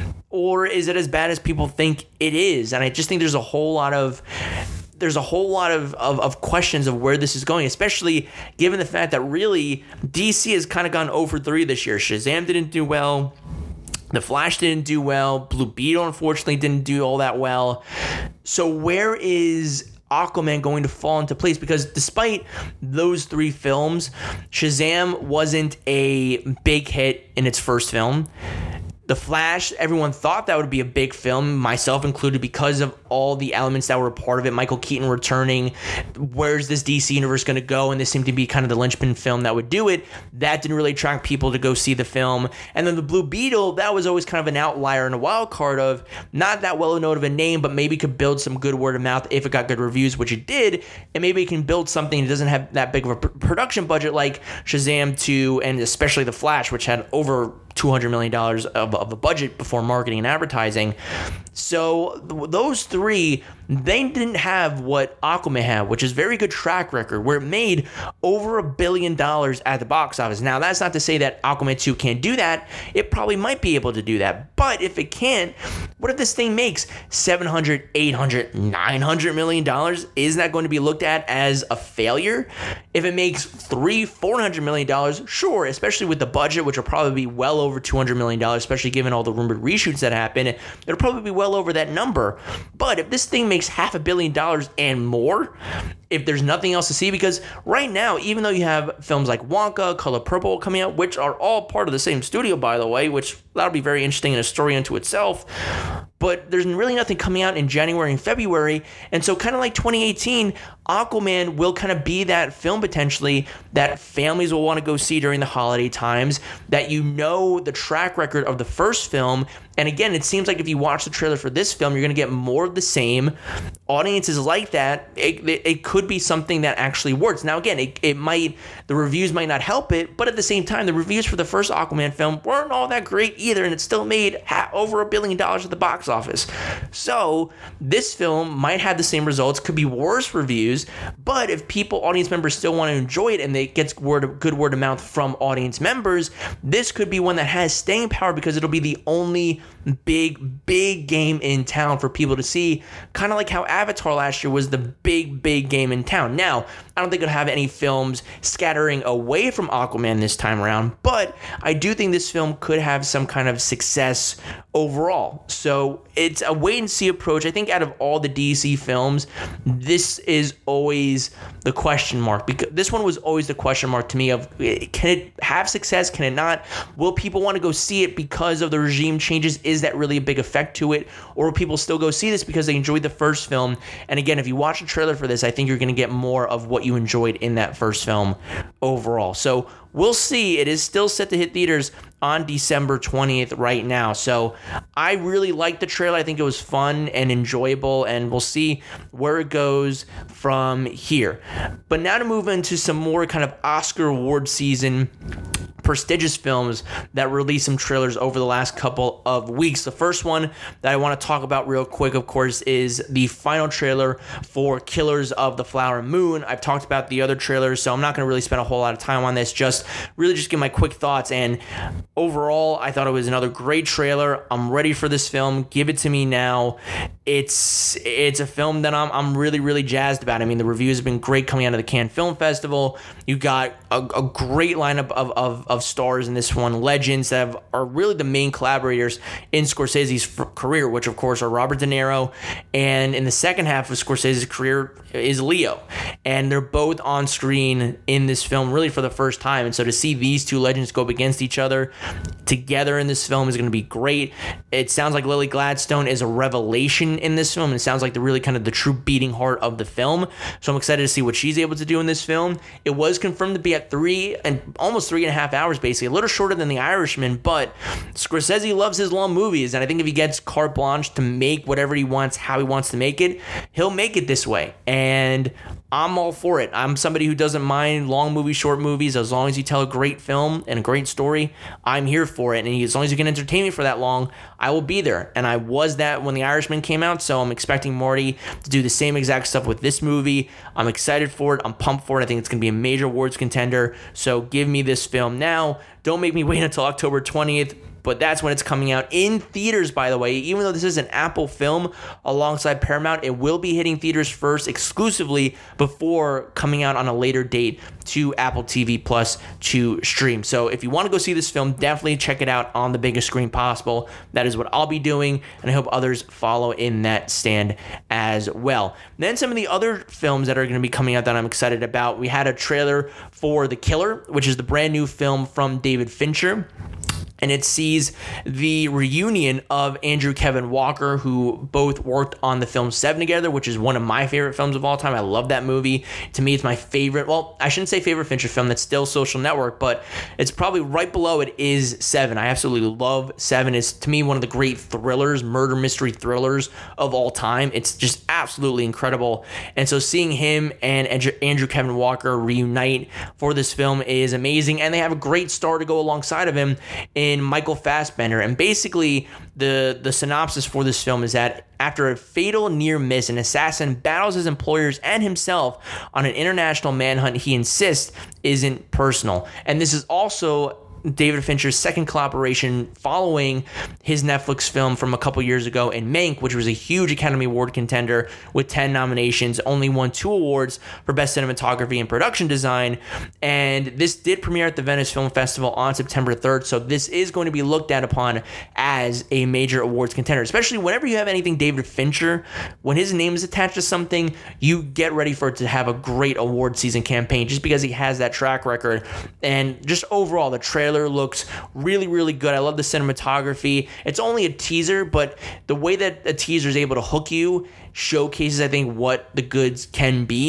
Or is it as bad as people think it is? And I just think there's a whole lot of there's a whole lot of, of, of questions of where this is going, especially given the fact that really D C has kind of gone oh for three this year. Shazam didn't do well. The Flash didn't do well. Blue Beetle, unfortunately, didn't do all that well. So where is Aquaman going to fall into place? Because despite those three films, Shazam wasn't a big hit in its first film. The Flash, everyone thought that would be a big film, myself included, because of all the elements that were a part of it. Michael Keaton returning. Where's this D C universe going to go? And this seemed to be kind of the linchpin film that would do it. That didn't really attract people to go see the film. And then the Blue Beetle, that was always kind of an outlier and a wild card of not that well known of a name, but maybe could build some good word of mouth if it got good reviews, which it did. And maybe it can build something that doesn't have that big of a pr- production budget like Shazam two, and especially The Flash, which had over two hundred million dollars of, of a budget before marketing and advertising. So th- those three, they didn't have what Aquaman had, which is very good track record, where it made over a billion dollars at the box office. Now, that's not to say that Aquaman two can't do that. It probably might be able to do that. But if it can't, what if this thing makes seven hundred, eight hundred, nine hundred million dollars? Isn't that going to be looked at as a failure? If it makes three, four hundred million dollars, sure, especially with the budget, which will probably be well over two hundred million dollars, especially given all the rumored reshoots that happen, it'll probably be well over that number. But if this thing makes half a billion dollars and more, if there's nothing else to see, because right now, even though you have films like Wonka, Color Purple coming out, which are all part of the same studio, by the way, which that'll be very interesting in a story unto itself, but there's really nothing coming out in January and February. And so kind of like twenty eighteen, Aquaman will kind of be that film potentially that families will want to go see during the holiday times, that you know the track record of the first film. And again, it seems like if you watch the trailer for this film, you're going to get more of the same. Audiences like that. It, it, it could be something that actually works. Now, again, it, it might, the reviews might not help it, but at the same time, the reviews for the first Aquaman film weren't all that great either, and it still made ha- over a billion dollars at the box office. So this film might have the same results, could be worse reviews, reviews. But if people, audience members, still want to enjoy it and they get word of, good word of mouth from audience members, this could be one that has staying power because it'll be the only big, big game in town for people to see. Kind of like how Avatar last year was the big, big game in town. Now, I don't think it'll have any films scattering away from Aquaman this time around, but I do think this film could have some kind of success overall. So it's a wait and see approach. I think out of all the D C films, this is always the question mark, because this one was always the question mark to me of, can it have success? Can it not? Will people want to go see it because of the regime changes? Is that really a big effect to it? Or will people still go see this because they enjoyed the first film? And again, if you watch a trailer for this, I think you're going to get more of what you enjoyed in that first film overall. So we'll see. It is still set to hit theaters on December twentieth right now. So I really liked the trailer. I think it was fun and enjoyable, and we'll see where it goes from here. But now to move into some more kind of Oscar award season prestigious films that released some trailers over the last couple of weeks. The first one that I want to talk about real quick, of course, is the final trailer for Killers of the Flower Moon. I've talked about the other trailers, so I'm not going to really spend a whole lot of time on this. Just really just give my quick thoughts. And overall, I thought it was another great trailer. I'm ready for this film. Give it to me now. It's it's a film that I'm I'm really really jazzed about. I mean, the reviews have been great coming out of the Cannes Film Festival. You got a, a great lineup of, of of stars in this one, legends that have, are really the main collaborators in Scorsese's f- career, which of course are Robert De Niro, and in the second half of Scorsese's career is Leo, and they're both on screen in this film really for the first time. And so to see these two legends go up against each other together in this film is going to be great. It sounds like Lily Gladstone is a revelation in this film, and it sounds like the really kind of the true beating heart of the film. So I'm excited to see what she's able to do in this film. It was confirmed to be at three and almost three and a half hours, basically a little shorter than The Irishman, but Scorsese loves his long movies, and I think if he gets carte blanche to make whatever he wants, how he wants to make it, he'll make it this way. And I'm all for it. I'm somebody who doesn't mind long movies, short movies, as long as you tell a great film and a great story. I'm here for it, and as long as you can entertain me for that long, I will be there. And I was that when The Irishman came out, so I'm expecting Marty to do the same exact stuff with this movie. I'm excited for it. I'm pumped for it. I think it's going to be a major awards contender. So give me this film now. Don't make me wait until October twentieth. But that's when it's coming out in theaters, by the way. Even though this is an Apple film alongside Paramount, it will be hitting theaters first exclusively before coming out on a later date to Apple T V Plus to stream. So if you want to go see this film, definitely check it out on the biggest screen possible. That is what I'll be doing, and I hope others follow in that stand as well. Then some of the other films that are going to be coming out that I'm excited about. We had a trailer for The Killer, which is the brand new film from David Fincher. And it sees the reunion of Andrew Kevin Walker, who both worked on the film Seven together, which is one of my favorite films of all time. I love that movie. To me, it's my favorite. Well, I shouldn't say favorite Fincher film. That's still Social Network, but it's probably right below it is Seven. I absolutely love Seven. It's, to me, one of the great thrillers, murder mystery thrillers of all time. It's just absolutely incredible. And so seeing him and Andrew Kevin Walker reunite for this film is amazing. And they have a great star to go alongside of him in Michael Fassbender. And basically the the synopsis for this film is that after a fatal near miss, an assassin battles his employers and himself on an international manhunt he insists isn't personal. And this is also David Fincher's second collaboration following his Netflix film from a couple years ago in Mank, which was a huge Academy Award contender with ten nominations, only won two awards for Best Cinematography and Production Design. And this did premiere at the Venice Film Festival on September third, so this is going to be looked at upon as a major awards contender, especially whenever you have anything David Fincher. When his name is attached to something, you get ready for it to have a great award season campaign just because he has that track record. And just overall, the trailer looks really, really good. I love the cinematography. It's only a teaser, but the way that a teaser is able to hook you showcases, I think, what the goods can be.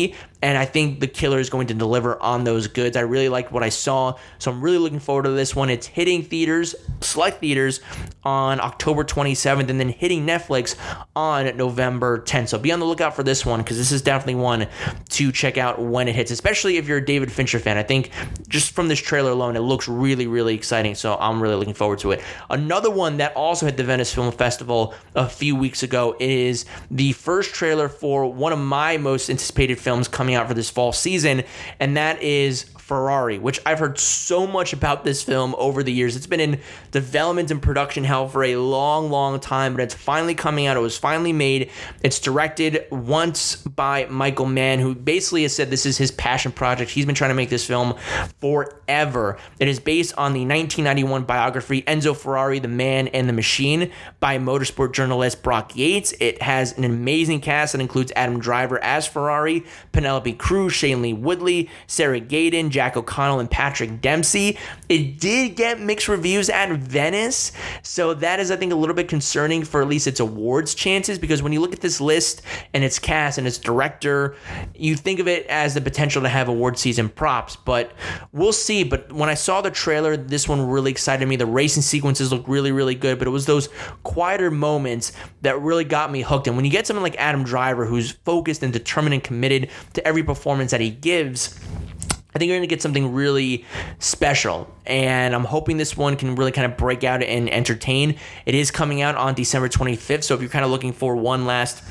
and I think The Killer is going to deliver on those goods. I really liked what I saw, so I'm really looking forward to this one. It's hitting theaters, select theaters, on October twenty-seventh, and then hitting Netflix on November tenth. So be on the lookout for this one, because this is definitely one to check out when it hits, especially if you're a David Fincher fan. I think just from this trailer alone, it looks really, really exciting, so I'm really looking forward to it. Another one that also hit the Venice Film Festival a few weeks ago is the first trailer for one of my most anticipated films coming out for this fall season, and that is Ferrari, which I've heard so much about this film over the years. It's been in development and production hell for a long, long time, but it's finally coming out. It was finally made. It's directed once by Michael Mann, who basically has said this is his passion project. He's been trying to make this film forever. It is based on the nineteen ninety-one biography Enzo Ferrari, The Man and the Machine, by motorsport journalist Brock Yates. It has an amazing cast that includes Adam Driver as Ferrari, Penelope Cruz, Shailene Woodley, Sarah Gadon, Jack O'Connell, and Patrick Dempsey. It did get mixed reviews at Venice, so that is, I think, a little bit concerning for at least its awards chances, because when you look at this list and its cast and its director, you think of it as the potential to have award season props, but we'll see. But when I saw the trailer, this one really excited me. The racing sequences look really, really good, but it was those quieter moments that really got me hooked. And when you get someone like Adam Driver, who's focused and determined and committed to every performance that he gives, I think you're going to get something really special, and I'm hoping this one can really kind of break out and entertain. It is coming out on December twenty-fifth, so if you're kind of looking for one last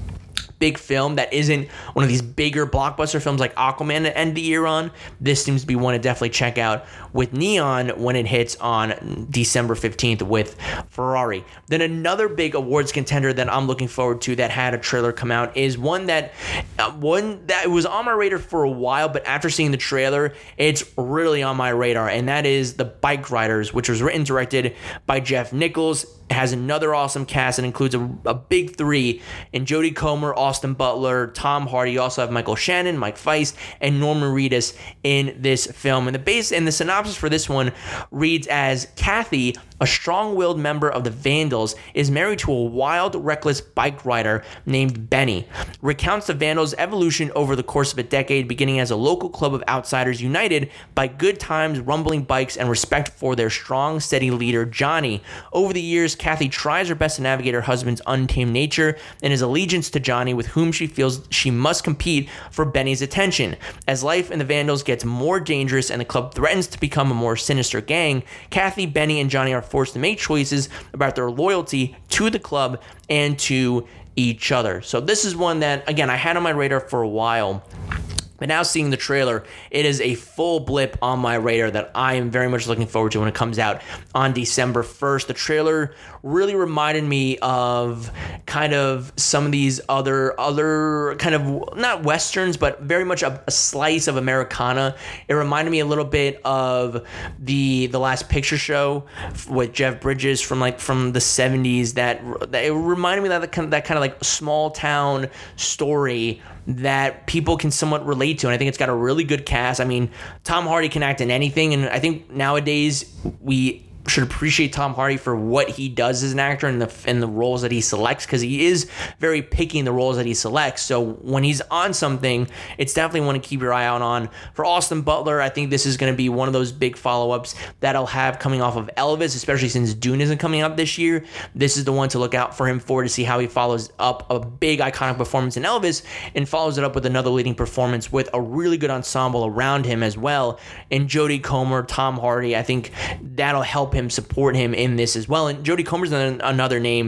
big film that isn't one of these bigger blockbuster films like Aquaman to end the year on, this seems to be one to definitely check out with Neon when it hits on December fifteenth with Ferrari. Then another big awards contender that I'm looking forward to that had a trailer come out is one that uh, one that was on my radar for a while, but after seeing the trailer, it's really on my radar, and that is The Bike Riders, which was written and directed by Jeff Nichols. It has another awesome cast. It includes a, a big three in Jodie Comer, Austin Butler, Tom Hardy. You also have Michael Shannon, Mike Feist, and Norman Reedus in this film. And the base and the synopsis for this one reads as Kathy, a strong-willed member of the Vandals, is married to a wild, reckless bike rider named Benny. Recounts the Vandals' evolution over the course of a decade, beginning as a local club of outsiders united by good times, rumbling bikes, and respect for their strong, steady leader, Johnny. Over the years, Kathy tries her best to navigate her husband's untamed nature and his allegiance to Johnny, with whom she feels she must compete for Benny's attention. As life in the Vandals gets more dangerous and the club threatens to become a more sinister gang, Kathy, Benny, and Johnny are forced to make choices about their loyalty to the club and to each other. So this is one that, again, I had on my radar for a while. But now seeing the trailer, it is a full blip on my radar that I am very much looking forward to when it comes out on December first. The trailer really reminded me of kind of some of these other, other kind of, not Westerns, but very much a, a slice of Americana. It reminded me a little bit of the the Last Picture Show with Jeff Bridges from like from the seventies. That, that it reminded me of that kind of, that kind of like small town story that people can somewhat relate to, and I think it's got a really good cast. I mean, Tom Hardy can act in anything, and I think nowadays we should appreciate Tom Hardy for what he does as an actor and the and the roles that he selects, because he is very picky in the roles that he selects. So when he's on something, it's definitely one to keep your eye out on. For Austin Butler, I think this is going to be one of those big follow-ups that I'll have coming off of Elvis, especially since Dune isn't coming out this year. This is the one to look out for him for, to see how he follows up a big iconic performance in Elvis and follows it up with another leading performance with a really good ensemble around him as well. And Jodie Comer, Tom Hardy, I think that'll help him support him in this as well. And Jodie Comer's another name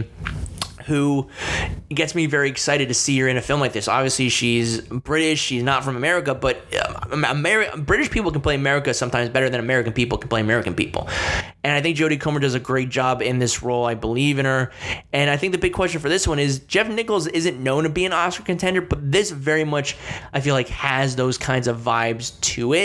who gets me very excited to see her in a film like this. Obviously, she's British. She's not from America, but Ameri- British people can play America sometimes better than American people can play American people. And I think Jodie Comer does a great job in this role. I believe in her. And I think the big question for this one is, Jeff Nichols isn't known to be an Oscar contender, but this very much, I feel like, has those kinds of vibes to it.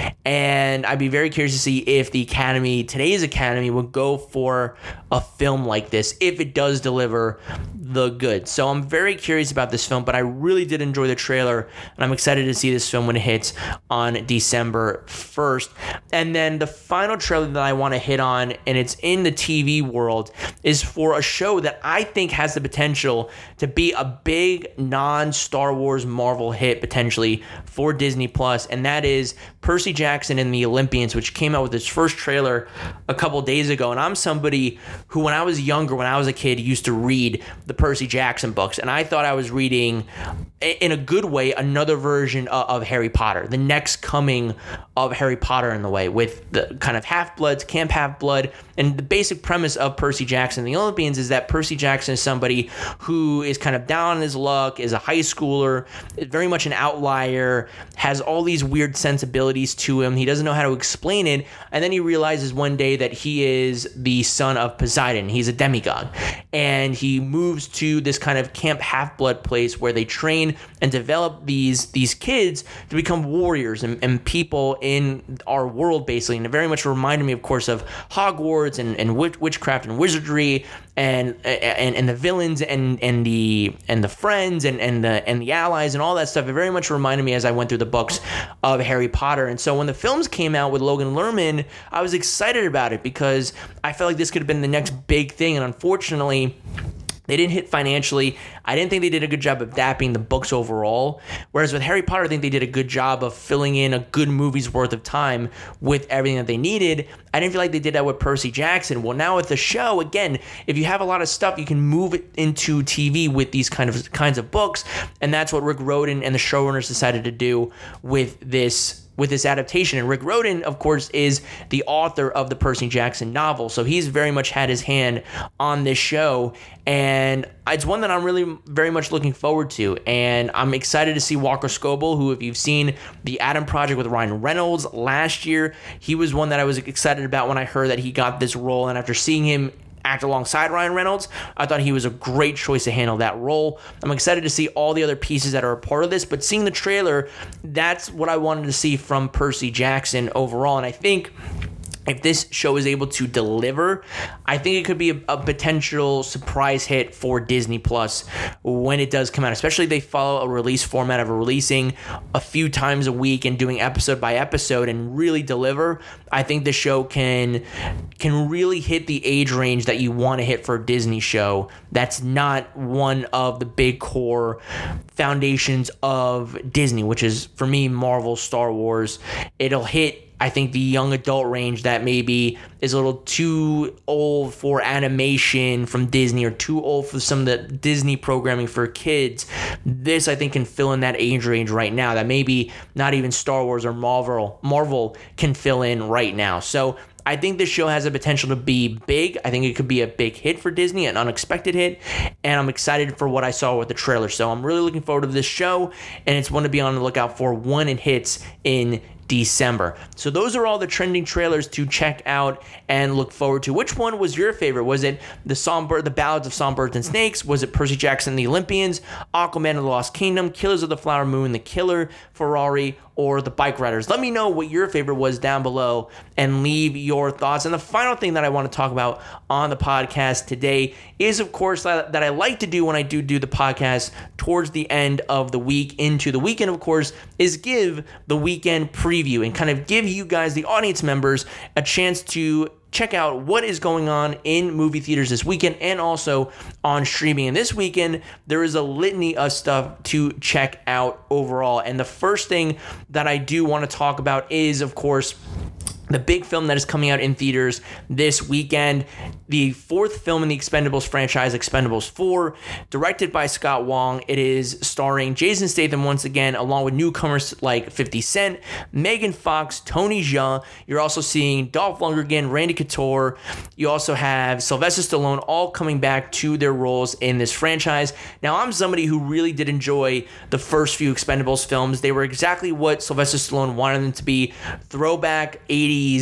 And I'd be very curious to see if the Academy, today's Academy, would go for a film like this, if it does deliver the goods. So I'm very curious about this film, but I really did enjoy the trailer, and I'm excited to see this film when it hits on December first. And then the final trailer that I want to hit on, and it's in the T V world, is for a show that I think has the potential to be a big non-Star Wars Marvel hit potentially for Disney Plus, and that is Percy Jackson and the Olympians, which came out with its first trailer a couple days ago. And I'm somebody who, when I was younger, when I was a kid, used to read the Percy Jackson books, and I thought I was reading, in a good way, another version of Harry Potter, the next coming of Harry Potter in the way, with the kind of half-bloods, Camp Half-Blood. And the basic premise of Percy Jackson and the Olympians is that Percy Jackson is somebody who is kind of down on his luck, is a high schooler, is very much an outlier, has all these weird sensibilities to him. He doesn't know how to explain it, and then he realizes one day that he is the son of Poseidon. He's a demigod, and he moves to this kind of Camp Half-Blood place where they train and develop these these kids to become warriors and, and people in our world, basically. And it very much reminded me, of course, of Hogwarts and, and witchcraft and wizardry, and and and the villains and and the and the friends and and the and the allies and all that stuff. It very much reminded me as I went through the books of Harry Potter. And so when the films came out with Logan Lerman, I was excited about it because I felt like this could have been the next big thing. And unfortunately, they didn't hit financially. I didn't think they did a good job of adapting the books overall. Whereas with Harry Potter, I think they did a good job of filling in a good movie's worth of time with everything that they needed. I didn't feel like they did that with Percy Jackson. Well, now with the show, again, if you have a lot of stuff, you can move it into T V with these kind of kinds of books. And that's what Rick Riordan and the showrunners decided to do with this with this adaptation. And Rick Riordan, of course, is the author of the Percy Jackson novel, so he's very much had his hand on this show, and it's one that I'm really very much looking forward to. And I'm excited to see Walker Scobell, who, if you've seen The Adam Project with Ryan Reynolds last year, he was one that I was excited about when I heard that he got this role, and after seeing him act alongside Ryan Reynolds, I thought he was a great choice to handle that role. I'm excited to see all the other pieces that are a part of this, but seeing the trailer, that's what I wanted to see from Percy Jackson overall. And I think if this show is able to deliver, I think it could be a, a potential surprise hit for Disney Plus when it does come out, especially if they follow a release format of releasing a few times a week and doing episode by episode and really deliver. I think the show can can really hit the age range that you want to hit for a Disney show that's not one of the big core foundations of Disney, which is, for me, Marvel, Star Wars. It'll hit, I think, the young adult range that maybe is a little too old for animation from Disney or too old for some of the Disney programming for kids. This, I think, can fill in that age range right now that maybe not even Star Wars or Marvel Marvel can fill in right now. So I think this show has a potential to be big. I think it could be a big hit for Disney, an unexpected hit, and I'm excited for what I saw with the trailer. So I'm really looking forward to this show, and it's one to be on the lookout for when it hits in December. So those are all the trending trailers to check out and look forward to. Which one was your favorite? Was it the Songbird, the Ballads of Songbirds and Snakes? Was it Percy Jackson and the Olympians, Aquaman and the Lost Kingdom, Killers of the Flower Moon, The Killer, Ferrari, or The Bike Riders? Let me know what your favorite was down below and leave your thoughts. And the final thing that I want to talk about on the podcast today is, of course, that I like to do when I do do the podcast towards the end of the week into the weekend, of course, is give the weekend preview and kind of give you guys, the audience members, a chance to check out what is going on in movie theaters this weekend and also on streaming. And this weekend, there is a litany of stuff to check out overall. And the first thing that I do want to talk about is, of course, the big film that is coming out in theaters this weekend, the fourth film in the Expendables franchise, Expendables four, directed by Scott Wong. It is starring Jason Statham once again, along with newcomers like fifty Cent, Megan Fox, Tony Jaa. You're also seeing Dolph Lundgren, Randy Couture. You also have Sylvester Stallone, all coming back to their roles in this franchise. Now, I'm somebody who really did enjoy the first few Expendables films. They were exactly what Sylvester Stallone wanted them to be. Throwback eighties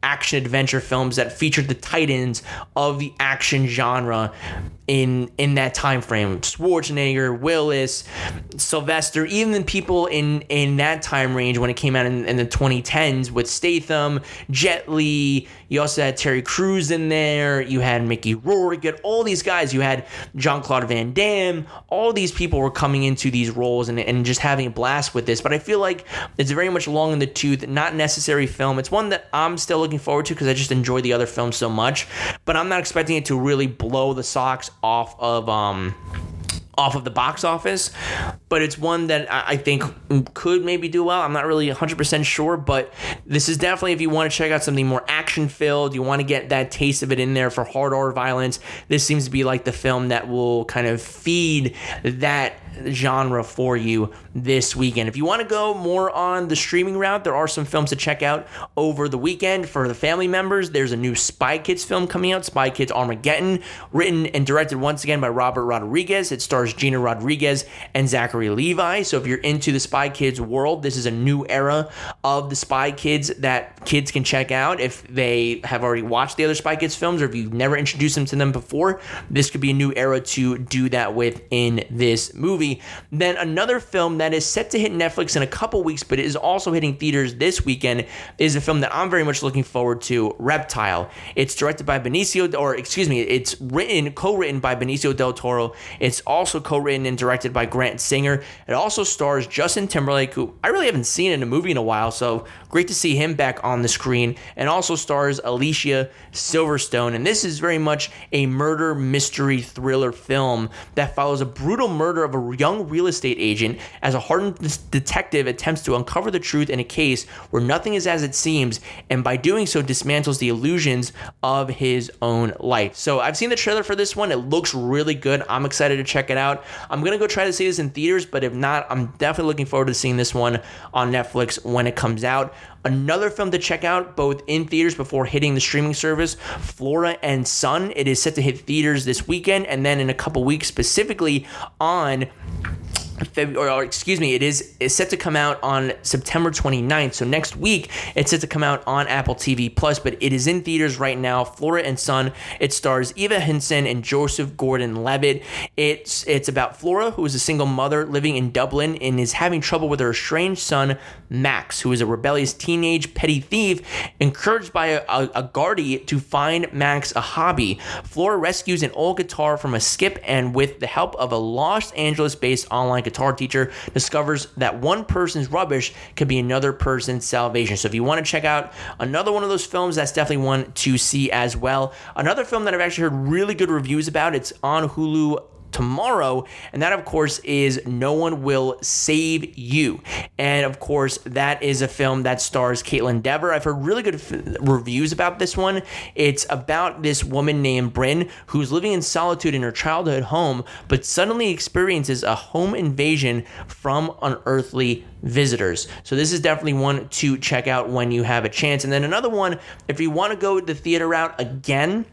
action adventure films that featured the titans of the action genre in in that time frame. Schwarzenegger, Willis, Sylvester, even the people in in that time range when it came out in, in the twenty tens with Statham, Jet Li. You also had Terry Crews in there. You had Mickey Rourke. You had all these guys. You had Jean-Claude Van Damme. All these people were coming into these roles and, and just having a blast with this. But I feel like it's very much long in the tooth, not necessary film. It's one that I'm still looking forward to because I just enjoy the other films so much. But I'm not expecting it to really blow the socks off of um off of the box office, but it's one that I think could maybe do well. I'm not really one hundred percent sure, but this is definitely, if you want to check out something more action filled, you want to get that taste of it in there for hard R violence, this seems to be like the film that will kind of feed that genre for you this weekend. If you want to go more on the streaming route, there are some films to check out over the weekend for the family members. There's a new Spy Kids film coming out, Spy Kids Armageddon, written and directed once again by Robert Rodriguez. It stars Gina Rodriguez and Zachary Levi. So if you're into the Spy Kids world, this is a new era of the Spy Kids that kids can check out if they have already watched the other Spy Kids films, or if you've never introduced them to them before. This could be a new era to do that with in this movie. Then another film that is set to hit Netflix in a couple weeks, but is also hitting theaters this weekend, is a film that I'm very much looking forward to, Reptile. It's directed by Benicio, or excuse me, it's written, co-written by Benicio del Toro. It's also co-written and directed by Grant Singer. It also stars Justin Timberlake, who I really haven't seen in a movie in a while, so great to see him back on the screen. And also stars Alicia Silverstone. And this is very much a murder mystery thriller film that follows a brutal murder of a young real estate agent as a hardened detective attempts to uncover the truth in a case where nothing is as it seems, and by doing so dismantles the illusions of his own life. So I've seen the trailer for this one. It looks really good. I'm excited to check it out. I'm going to go try to see this in theaters, but if not, I'm definitely looking forward to seeing this one on Netflix when it comes out. Another film to check out, both in theaters before hitting the streaming service, Flora and Son. It is set to hit theaters this weekend, and then in a couple weeks, specifically on February, or excuse me, it is is set to come out on September twenty-ninth. So next week, it's set to come out on Apple T V Plus, but it is in theaters right now. Flora and Son. It stars Eva Henson and Joseph Gordon-Levitt. It's it's about Flora, who is a single mother living in Dublin and is having trouble with her estranged son, Max, who is a rebellious teenage petty thief. Encouraged by a, a, a guardie to find Max a hobby, Flora rescues an old guitar from a skip, and with the help of a Los Angeles-based online guitar teacher, discovers that one person's rubbish could be another person's salvation. So if you want to check out another one of those films, that's definitely one to see as well. Another film that I've actually heard really good reviews about, it's on Hulu tomorrow, and that of course is No One Will Save You. And of course that is a film that stars Caitlin Dever. I've heard really good f- reviews about this one. It's about this woman named Bryn who's living in solitude in her childhood home, but suddenly experiences a home invasion from unearthly visitors. So this is definitely one to check out when you have a chance. And then another one, if you want to go the theater route again,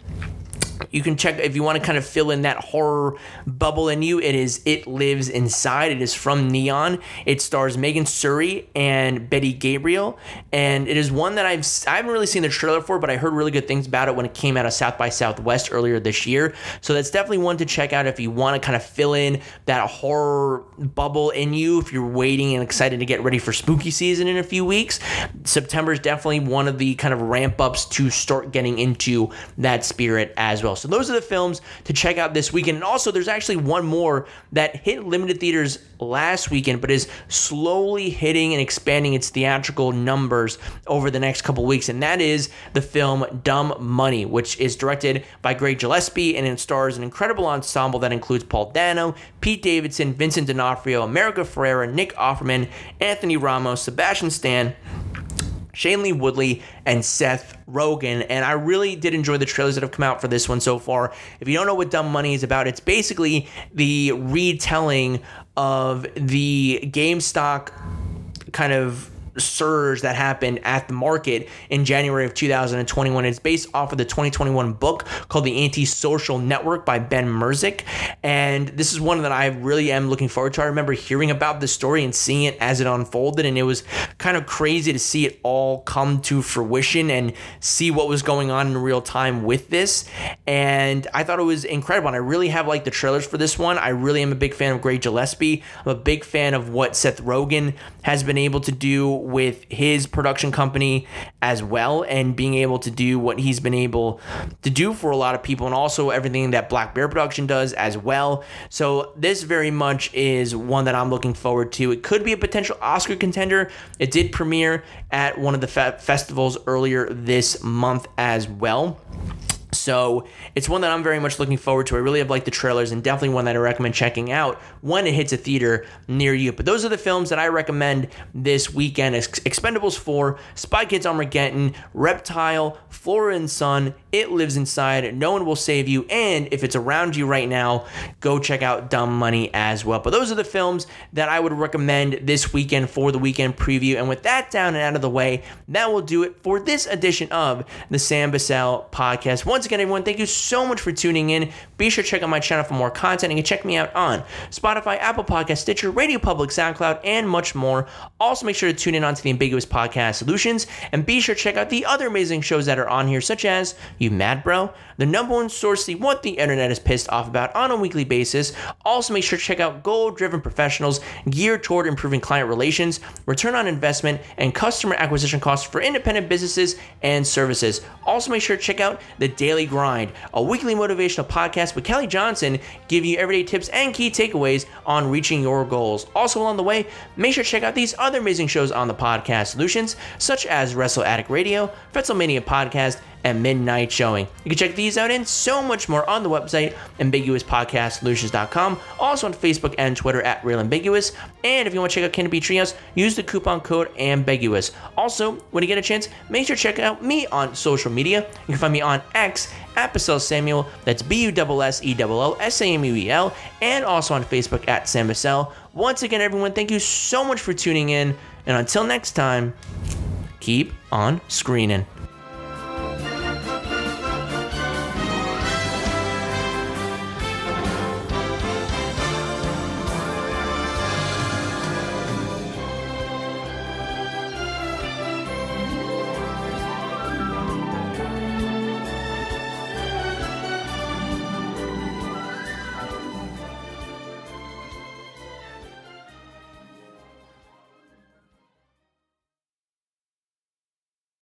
you can check, if you want to kind of fill in that horror bubble in you, it is It Lives Inside. It is from Neon. It stars Megan Suri and Betty Gabriel, and it is one that I've I haven't really seen the trailer for, but I heard really good things about it when it came out of South by Southwest earlier this year. So that's definitely one to check out if you want to kind of fill in that horror bubble in you, if you're waiting and excited to get ready for spooky season in a few weeks. September is definitely one of the kind of ramp ups to start getting into that spirit as well. So those are the films to check out this weekend. And also, there's actually one more that hit limited theaters last weekend, but is slowly hitting and expanding its theatrical numbers over the next couple weeks. And that is the film Dumb Money, which is directed by Greg Gillespie, and it stars an incredible ensemble that includes Paul Dano, Pete Davidson, Vincent D'Onofrio, America Ferrera, Nick Offerman, Anthony Ramos, Sebastian Stan, Shailene Woodley, and Seth Rogen. And I really did enjoy the trailers that have come out for this one so far. If you don't know what Dumb Money is about, it's basically the retelling of the GameStop kind of surge that happened at the market in January of two thousand twenty-one. It's based off of the twenty twenty-one book called The Anti-Social Network by Ben Merzik, and this is one that I really am looking forward to. I remember hearing about this story and seeing it as it unfolded, and it was kind of crazy to see it all come to fruition and see what was going on in real time with this, and I thought it was incredible, and I really have liked the trailers for this one. I really am a big fan of Greg Gillespie. I'm a big fan of what Seth Rogen has been able to do with his production company as well, and being able to do what he's been able to do for a lot of people, and also everything that Black Bear Production does as well. So this very much is one that I'm looking forward to. It could be a potential Oscar contender. It did premiere at one of the fe- festivals earlier this month as well. So it's one that I'm very much looking forward to. I really have liked the trailers, and definitely one that I recommend checking out when it hits a theater near you. But those are the films that I recommend this weekend: Expendables four, Spy Kids Armageddon, Reptile, Flora and Son, It Lives Inside, No One Will Save You, and if it's around you right now, go check out Dumb Money as well. But those are the films that I would recommend this weekend for the weekend preview. And with that down and out of the way, that will do it for this edition of the Sam Bussell Podcast. Once again, everyone, thank you so much for tuning in. Be sure to check out my channel for more content, and you can check me out on Spotify, Apple Podcasts, Stitcher, Radio Public, SoundCloud, and much more. Also, make sure to tune in onto the Ambiguous Podcast Solutions, and be sure to check out the other amazing shows that are on here, such as You Mad Bro, the number one source to see what the internet is pissed off about on a weekly basis. Also, make sure to check out Goal-Driven Professionals, geared toward improving client relations, return on investment, and customer acquisition costs for independent businesses and services. Also, make sure to check out The Daily Grind, a weekly motivational podcast with Kelly Johnson, giving you everyday tips and key takeaways on reaching your goals. Also, along the way, make sure to check out these other amazing shows on the Podcast Solutions, such as Wrestle Addict Radio, Fetzelmania Podcast, and Midnight Showing. You can check these out and so much more on the website, ambiguous podcast solutions dot com. Also on Facebook and Twitter at Real Ambiguous. And if you want to check out Canopy Treehouse, use the coupon code Ambiguous. Also, when you get a chance, make sure to check out me on social media. You can find me on X at Bussell Samuel. That's B U S S E O O S A M U E L. And also on Facebook at Sam Bussell. Once again, everyone, thank you so much for tuning in. And until next time, keep on screening.